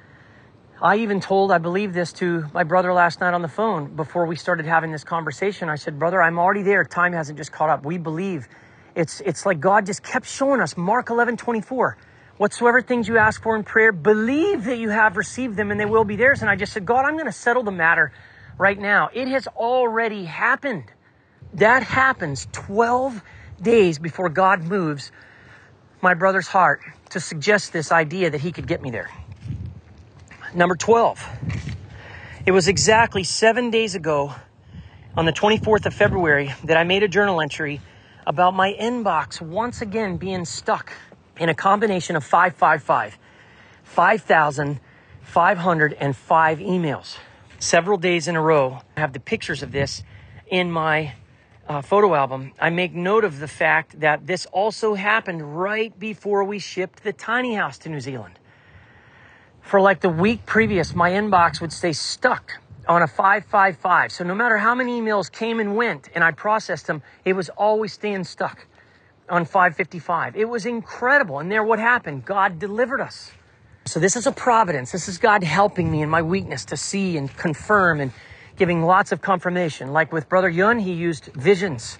[SPEAKER 6] I even told, I believe this to my brother last night on the phone before we started having this conversation. I said, brother, I'm already there. Time hasn't just caught up. We believe. It's it's like God just kept showing us. Mark eleven twenty-four. Whatsoever things you ask for in prayer, believe that you have received them and they will be theirs. And I just said, God, I'm going to settle the matter right now. It has already happened. That happens twelve days before God moves my brother's heart to suggest this idea that he could get me there. Number twelve. It was exactly seven days ago, on the twenty-fourth of February, that I made a journal entry about my inbox once again being stuck in a combination of five five five. five thousand five hundred five emails. Several days in a row. I have the pictures of this in my uh, photo album. I make note of the fact that this also happened right before we shipped the tiny house to New Zealand. For like the week previous, my inbox would stay stuck on a five five five. So no matter how many emails came and went and I processed them, it was always staying stuck on five fifty-five. It was incredible. And there, what happened? God delivered us. So this is a providence. This is God helping me in my weakness to see and confirm and giving lots of confirmation. Like with Brother Yun, he used visions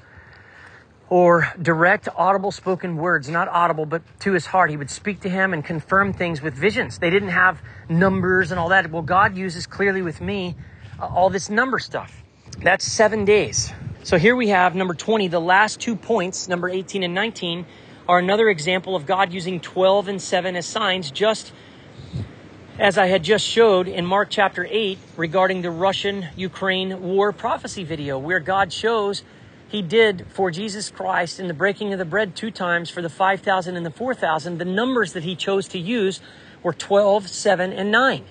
[SPEAKER 6] or direct audible spoken words, not audible, but to his heart. He would speak to him and confirm things with visions. They didn't have numbers and all that. Well, God uses clearly with me uh, all this number stuff. That's seven days. So here we have number twenty. The last two points, number eighteen and nineteen, are another example of God using twelve and seven as signs, just as I had just showed in Mark chapter eight regarding the Russian-Ukraine war prophecy video, where God shows he did for Jesus Christ in the breaking of the bread two times for the five thousand and the four thousand. The numbers that he chose to use were twelve, seven, and nine.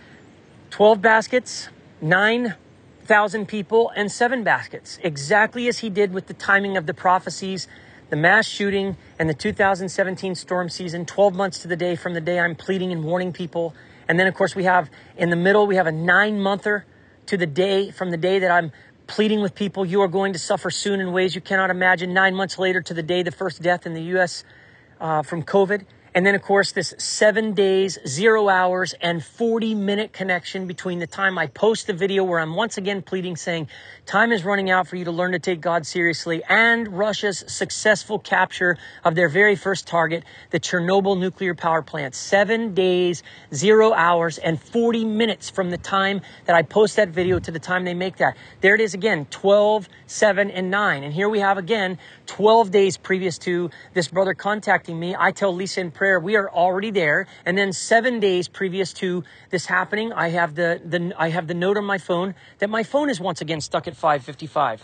[SPEAKER 6] twelve baskets, nine thousand people, and seven baskets. Exactly as he did with the timing of the prophecies, the mass shooting, and the two thousand seventeen storm season, twelve months to the day from the day I'm pleading and warning people. And then, of course, we have in the middle, we have a nine-monther to the day from the day that I'm pleading with people, you are going to suffer soon in ways you cannot imagine. Nine months later to the day, the first death in the U S uh, from COVID. And then, of course, this seven days, zero hours, and forty minute connection between the time I post the video where I'm once again pleading, saying, time is running out for you to learn to take God seriously, and Russia's successful capture of their very first target, the Chernobyl nuclear power plant. Seven days, zero hours, and forty minutes from the time that I post that video to the time they make that. There it is again, twelve, seven, and nine. And here we have again, twelve days previous to this brother contacting me. I tell Lisa in prayer, we are already there. And then seven days previous to this happening, I have the, the I have the note on my phone that my phone is once again stuck at five fifty-five.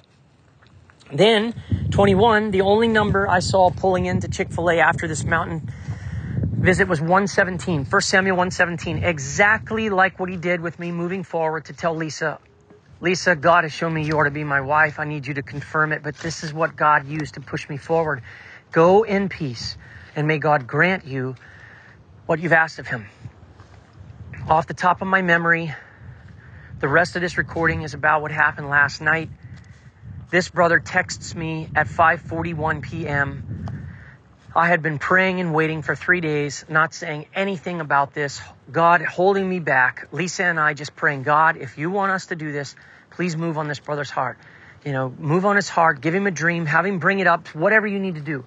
[SPEAKER 6] Then twenty-one, the only number I saw pulling into Chick-fil-A after this mountain visit was one seventeen, First Samuel one seventeen, exactly like what he did with me moving forward to tell Lisa, Lisa, God has shown me you are to be my wife. I need you to confirm it, but this is what God used to push me forward. Go in peace, and may God grant you what you've asked of him. Off the top of my memory, the rest of this recording is about what happened last night. This brother texts me at five forty-one p.m. I had been praying and waiting for three days, not saying anything about this. God holding me back. Lisa and I just praying, God, if you want us to do this, please move on this brother's heart. You know, move on his heart, give him a dream, have him bring it up, whatever you need to do.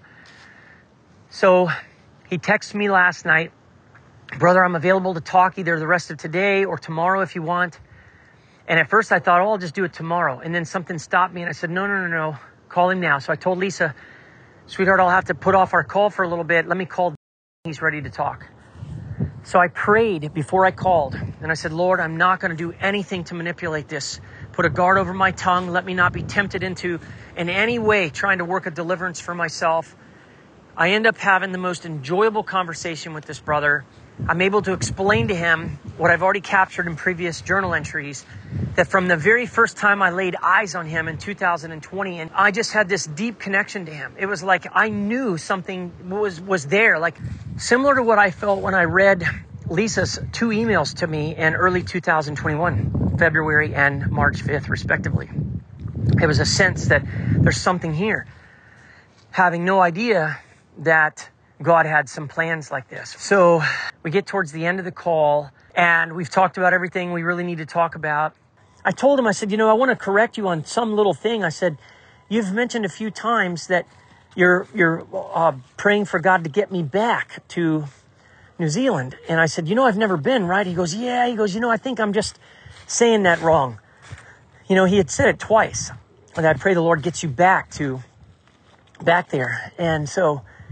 [SPEAKER 6] So he texted me last night, brother, I'm available to talk either the rest of today or tomorrow if you want. And at first I thought, oh, I'll just do it tomorrow. And then something stopped me and I said, no, no, no, no, call him now. So I told Lisa, sweetheart, I'll have to put off our call for a little bit. Let me call. He's ready to talk. So I prayed before I called. And I said, Lord, I'm not going to do anything to manipulate this. Put a guard over my tongue. Let me not be tempted into in any way trying to work a deliverance for myself. I end up having the most enjoyable conversation with this brother. I'm able to explain to him what I've already captured in previous journal entries, that from the very first time I laid eyes on him in two thousand twenty, and I just had this deep connection to him. It was like I knew something was, was there, like similar to what I felt when I read Lisa's two emails to me in early two thousand twenty-one, February and March fifth, respectively. It was a sense that there's something here, having no idea that God had some plans like this. So we get towards the end of the call and we've talked about everything we really need to talk about. I told him, I said, you know, I want to correct you on some little thing. I said, you've mentioned a few times that you're, you're uh, praying for God to get me back to New Zealand. And I said, you know, I've never been, right? He goes, yeah. He goes, you know, I think I'm just saying that wrong. You know, he had said it twice. And I pray the Lord gets you back to, back there. And so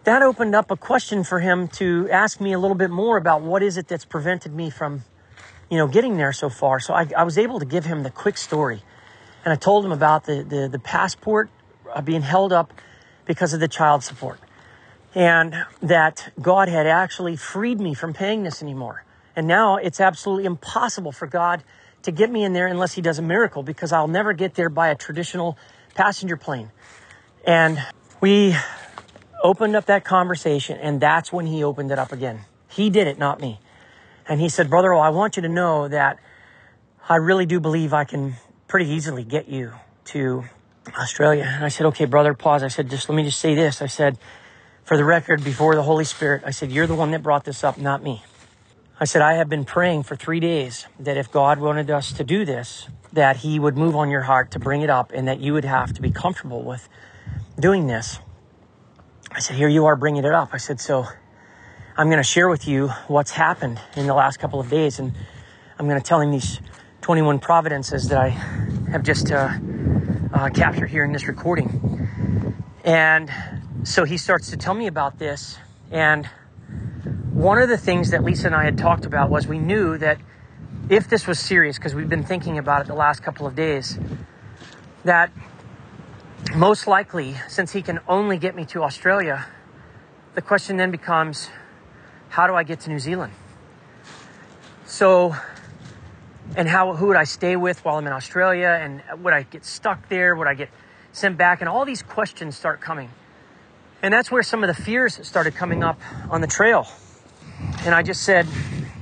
[SPEAKER 6] that opened up a question for him to ask me a little bit more about what is it that's prevented me from, you know, getting there so far. So I, I was able to give him the quick story. And I told him about the, the, the passport being held up because of the child support. And that God had actually freed me from paying this anymore. And now it's absolutely impossible for God to get me in there unless he does a miracle, because I'll never get there by a traditional passenger plane. And we opened up that conversation, and that's when he opened it up again. He did it, not me. And he said, Brother, I want you to know that I really do believe I can pretty easily get you to Australia. And I said, okay, brother, pause. I said, just let me just say this. I said, for the record, before the Holy Spirit, I said, you're the one that brought this up, not me. I said, I have been praying for three days that if God wanted us to do this, that he would move on your heart to bring it up and that you would have to be comfortable with doing this. I said, here you are bringing it up. I said, so I'm going to share with you what's happened in the last couple of days. And I'm going to tell him these twenty-one providences that I have just uh, uh, captured here in this recording. And so he starts to tell me about this. And one of the things that Lisa and I had talked about was we knew that if this was serious, because we've been thinking about it the last couple of days, that most likely, since he can only get me to Australia, the question then becomes, how do I get to New Zealand? So, and how, who would I stay with while I'm in Australia? And would I get stuck there? Would I get sent back? And all these questions start coming. And that's where some of the fears started coming up on the trail. And I just said,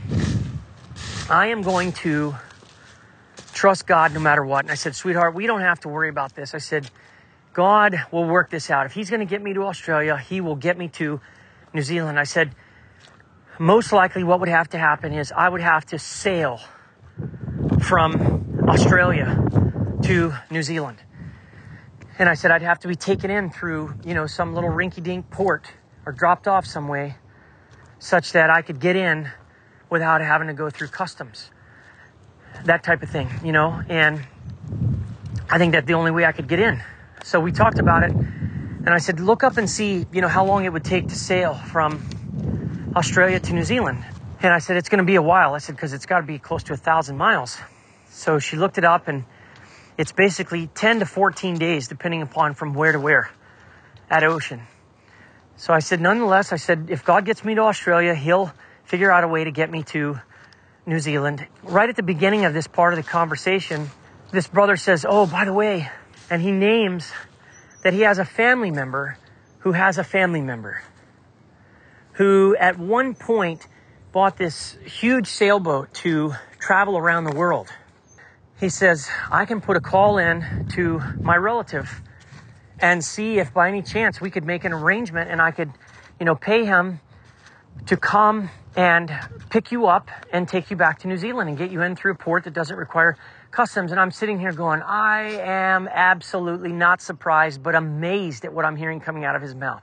[SPEAKER 6] I am going to trust God no matter what. And I said, sweetheart, we don't have to worry about this. I said, God will work this out. If he's going to get me to Australia, he will get me to New Zealand. I said, most likely what would have to happen is I would have to sail from Australia to New Zealand. And I said, I'd have to be taken in through, you know, some little rinky-dink port or dropped off some way such that I could get in without having to go through customs. That type of thing, you know, and I think that's the only way I could get in. So we talked about it, and I said, look up and see, you know, how long it would take to sail from Australia to New Zealand. And I said, it's going to be a while. I said, because it's got to be close to a thousand miles. So she looked it up, and it's basically ten to fourteen days, depending upon from where to where at ocean. So I said, nonetheless, I said, if God gets me to Australia, he'll figure out a way to get me to New Zealand. Right at the beginning of this part of the conversation, this brother says, oh, by the way, and he names that he has a family member who has a family member who at one point bought this huge sailboat to travel around the world. He says, I can put a call in to my relative and see if by any chance we could make an arrangement and I could, you know, pay him to come and pick you up and take you back to New Zealand and get you in through a port that doesn't require customs. And I'm sitting here going, I am absolutely not surprised, but amazed at what I'm hearing coming out of his mouth.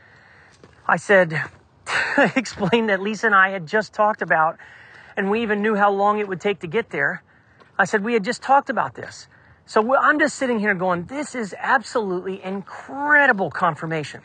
[SPEAKER 6] I said, explained that Lisa and I had just talked about, and we even knew how long it would take to get there. I said, we had just talked about this. So I'm just sitting here going, this is absolutely incredible confirmation.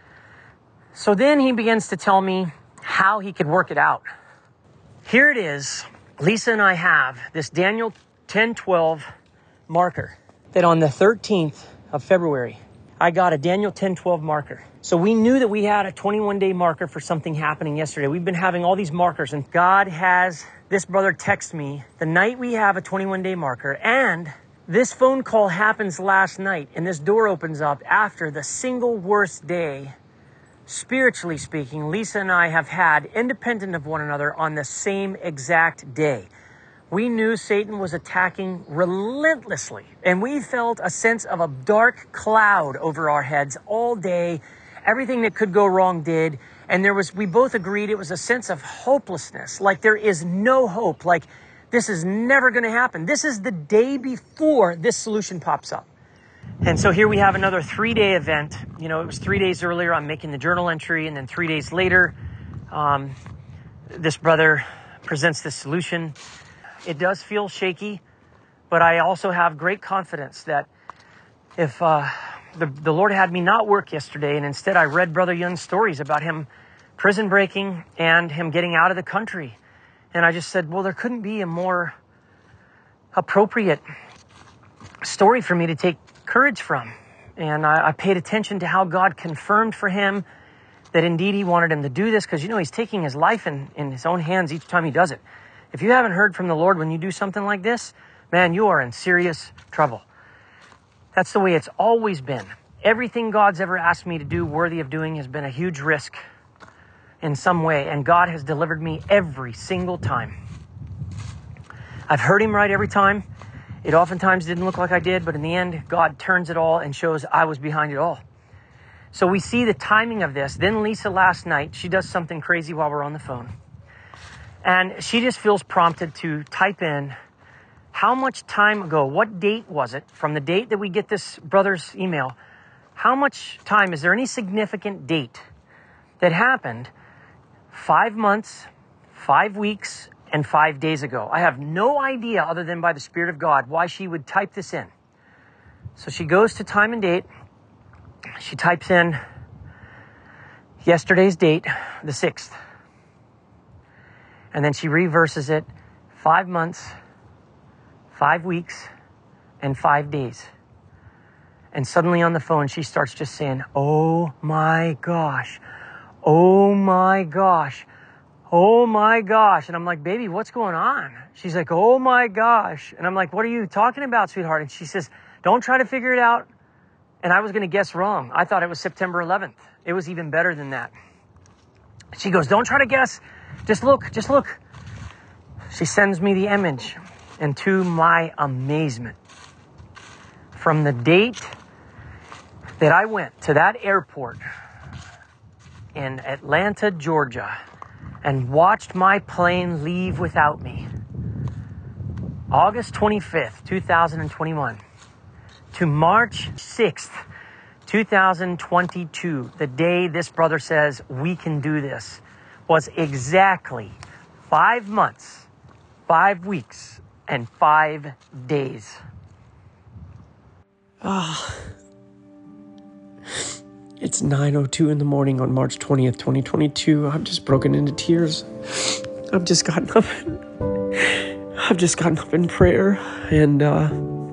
[SPEAKER 6] So then he begins to tell me how he could work it out. Here it is. Lisa and I have this Daniel ten twelve marker that on the thirteenth of February, I got a Daniel ten twelve marker. So we knew that we had a twenty-one day marker for something happening yesterday. We've been having all these markers, and God has this brother text me the night we have a twenty-one day marker, and this phone call happens last night, and this door opens up after the single worst day, spiritually speaking, Lisa and I have had independent of one another on the same exact day. We knew Satan was attacking relentlessly, and we felt a sense of a dark cloud over our heads all day. Everything that could go wrong did, and there was, we both agreed it was a sense of hopelessness, like there is no hope, like this is never going to happen. This is the day before this solution pops up. And so here we have another three-day event. You know, it was three days earlier, I'm making the journal entry, and then three days later, um, this brother presents this solution. It does feel shaky, but I also have great confidence that if uh, the, the Lord had me not work yesterday, and instead I read Brother Yun's stories about him prison breaking and him getting out of the country. And I just said, well, there couldn't be a more appropriate story for me to take courage from. And I, I paid attention to how God confirmed for him that indeed he wanted him to do this, because, you know, he's taking his life in, in his own hands each time he does it. If you haven't heard from the Lord when you do something like this, man, you are in serious trouble. That's the way it's always been. Everything God's ever asked me to do worthy of doing has been a huge risk in some way, and God has delivered me every single time. I've heard him right every time. It oftentimes didn't look like I did, but in the end, God turns it all and shows I was behind it all. So we see the timing of this. Then Lisa last night, she does something crazy while we're on the phone. And she just feels prompted to type in how much time ago, what date was it from the date that we get this brother's email? How much time, is there any significant date that happened five months, five weeks, and five days ago? I have no idea, other than by the Spirit of God, why she would type this in. So she goes to time and date. She types in yesterday's date, the sixth. And then she reverses it, five months, five weeks, and five days. And suddenly on the phone, she starts just saying, oh my gosh, oh my gosh, oh my gosh. And I'm like, baby, what's going on? She's like, oh my gosh. And I'm like, what are you talking about, sweetheart? And she says, don't try to figure it out. And I was going to guess wrong. I thought it was September eleventh. It was even better than that. She goes, don't try to guess. Just look, just look. She sends me the image. And to my amazement, from the date that I went to that airport in Atlanta, Georgia, and watched my plane leave without me, August twenty-fifth, two thousand twenty-one, to March sixth, two thousand twenty-two, the day this brother says we can do this, was exactly five months, five weeks, and five days.
[SPEAKER 1] Ah. It's nine oh two in the morning on March twentieth, twenty twenty-two. I've just broken into tears. I've just gotten up. I've just gotten up in prayer, and uh,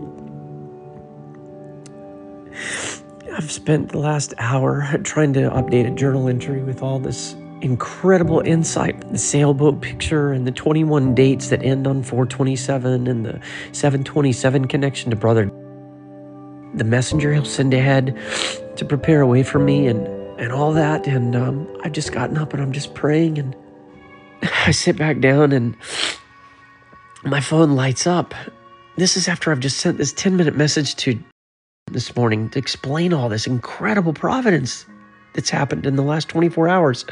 [SPEAKER 1] I've spent the last hour trying to update a journal entry with all this incredible insight, the sailboat picture and the twenty-one dates that end on four twenty-seven and the seven twenty-seven connection to brother, the messenger he'll send ahead to prepare a way for me, and, and all that. And um, I've just gotten up and I'm just praying, and I sit back down and my phone lights up. This is after I've just sent this ten minute message to this morning to explain all this incredible providence that's happened in the last twenty-four hours.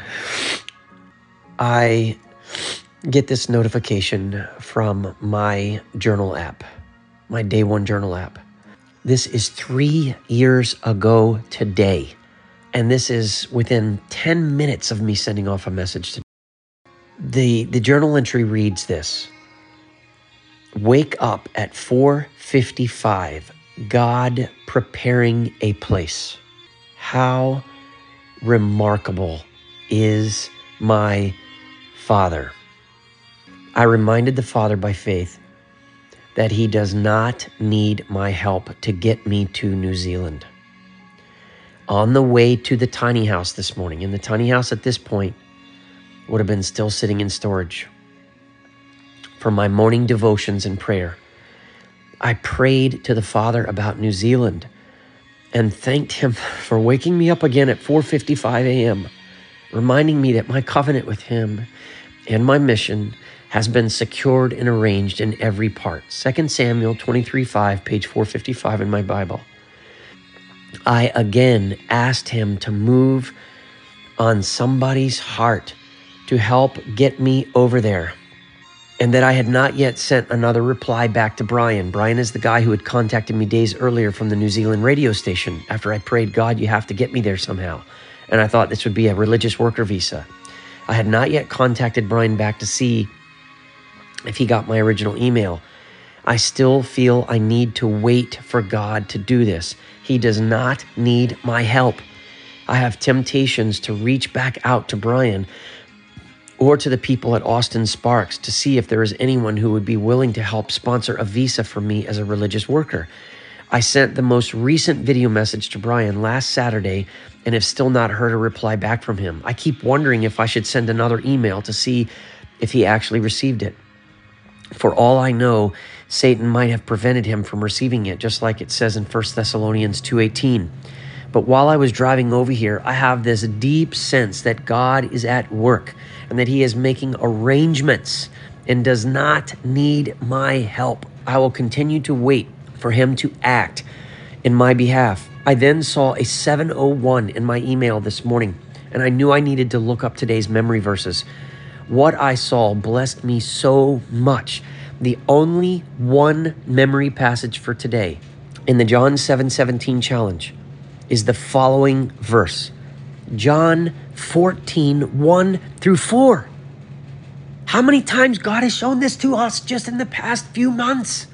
[SPEAKER 1] I get this notification from my journal app, my Day One journal app. This is three years ago today, and this is within ten minutes of me sending off a message to the the journal entry reads this: wake up at four fifty-five, God preparing a place. How remarkable is my Father. I reminded the Father by faith that he does not need my help to get me to New Zealand. On the way to the tiny house this morning, and the tiny house at this point would have been still sitting in storage, for my morning devotions and prayer, I prayed to the Father about New Zealand and thanked him for waking me up again at four fifty-five a.m., reminding me that my covenant with him and my mission has been secured and arranged in every part. Second Samuel twenty-three five, page four fifty-five in my Bible. I again asked him to move on somebody's heart to help get me over there, and that I had not yet sent another reply back to Brian. Brian is the guy who had contacted me days earlier from the New Zealand radio station after I prayed, God, you have to get me there somehow. And I thought this would be a religious worker visa. I had not yet contacted Brian back to see if he got my original email. I still feel I need to wait for God to do this. He does not need my help. I have temptations to reach back out to Brian or to the people at Austin Sparks to see if there is anyone who would be willing to help sponsor a visa for me as a religious worker. I sent the most recent video message to Brian last Saturday and have still not heard a reply back from him. I keep wondering if I should send another email to see if he actually received it. For all I know, Satan might have prevented him from receiving it, just like it says in First Thessalonians two eighteen. But while I was driving over here, I have this deep sense that God is at work and that he is making arrangements and does not need my help. I will continue to wait for him to act in my behalf. I then saw a seven oh one in my email this morning, and I knew I needed to look up today's memory verses. What I saw blessed me so much. The only one memory passage for today in the John seven seventeen challenge is the following verse. John fourteen, one through four. How many times God has shown this to us just in the past few months?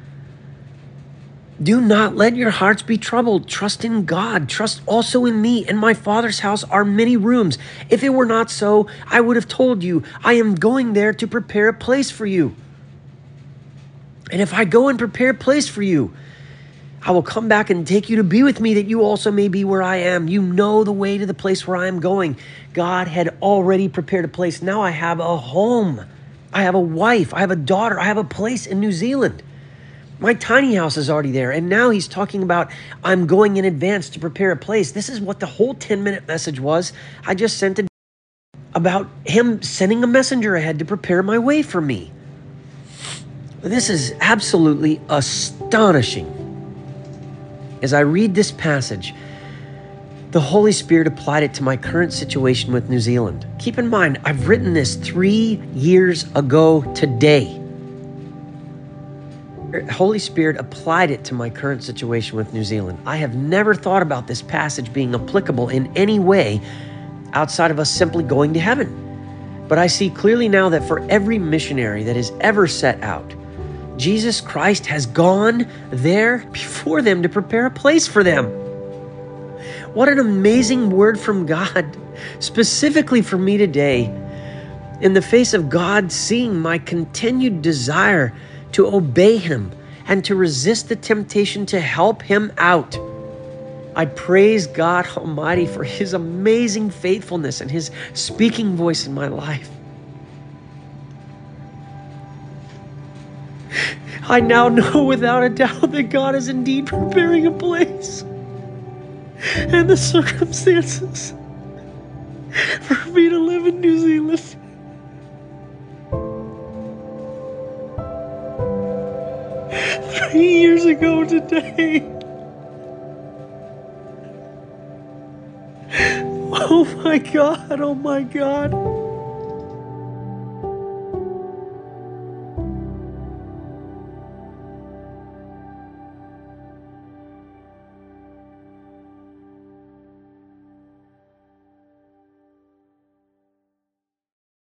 [SPEAKER 1] Do not let your hearts be troubled. Trust in God. Trust also in me. In my Father's house are many rooms. If it were not so, I would have told you, I am going there to prepare a place for you. And if I go and prepare a place for you, I will come back and take you to be with me, that you also may be where I am. You know the way to the place where I am going. God had already prepared a place. Now I have a home. I have a wife. I have a daughter. I have a place in New Zealand. My tiny house is already there. And now he's talking about, I'm going in advance to prepare a place. This is what the whole ten-minute message was. I just sent it about him sending a messenger ahead to prepare my way for me. This is absolutely astonishing. As I read this passage, the Holy Spirit applied it to my current situation with New Zealand. Keep in mind, I've written this three years ago today. Holy Spirit applied it to my current situation with New Zealand. I have never thought about this passage being applicable in any way outside of us simply going to heaven. But I see clearly now that for every missionary that has ever set out, Jesus Christ has gone there before them to prepare a place for them. What an amazing word from God, specifically for me today, in the face of God seeing my continued desire to obey him and to resist the temptation to help him out. I praise God Almighty for his amazing faithfulness and his speaking voice in my life. I now know without a doubt that God is indeed preparing a place and the circumstances for me to live in New Zealand. Three years ago today. Oh my God, oh my God.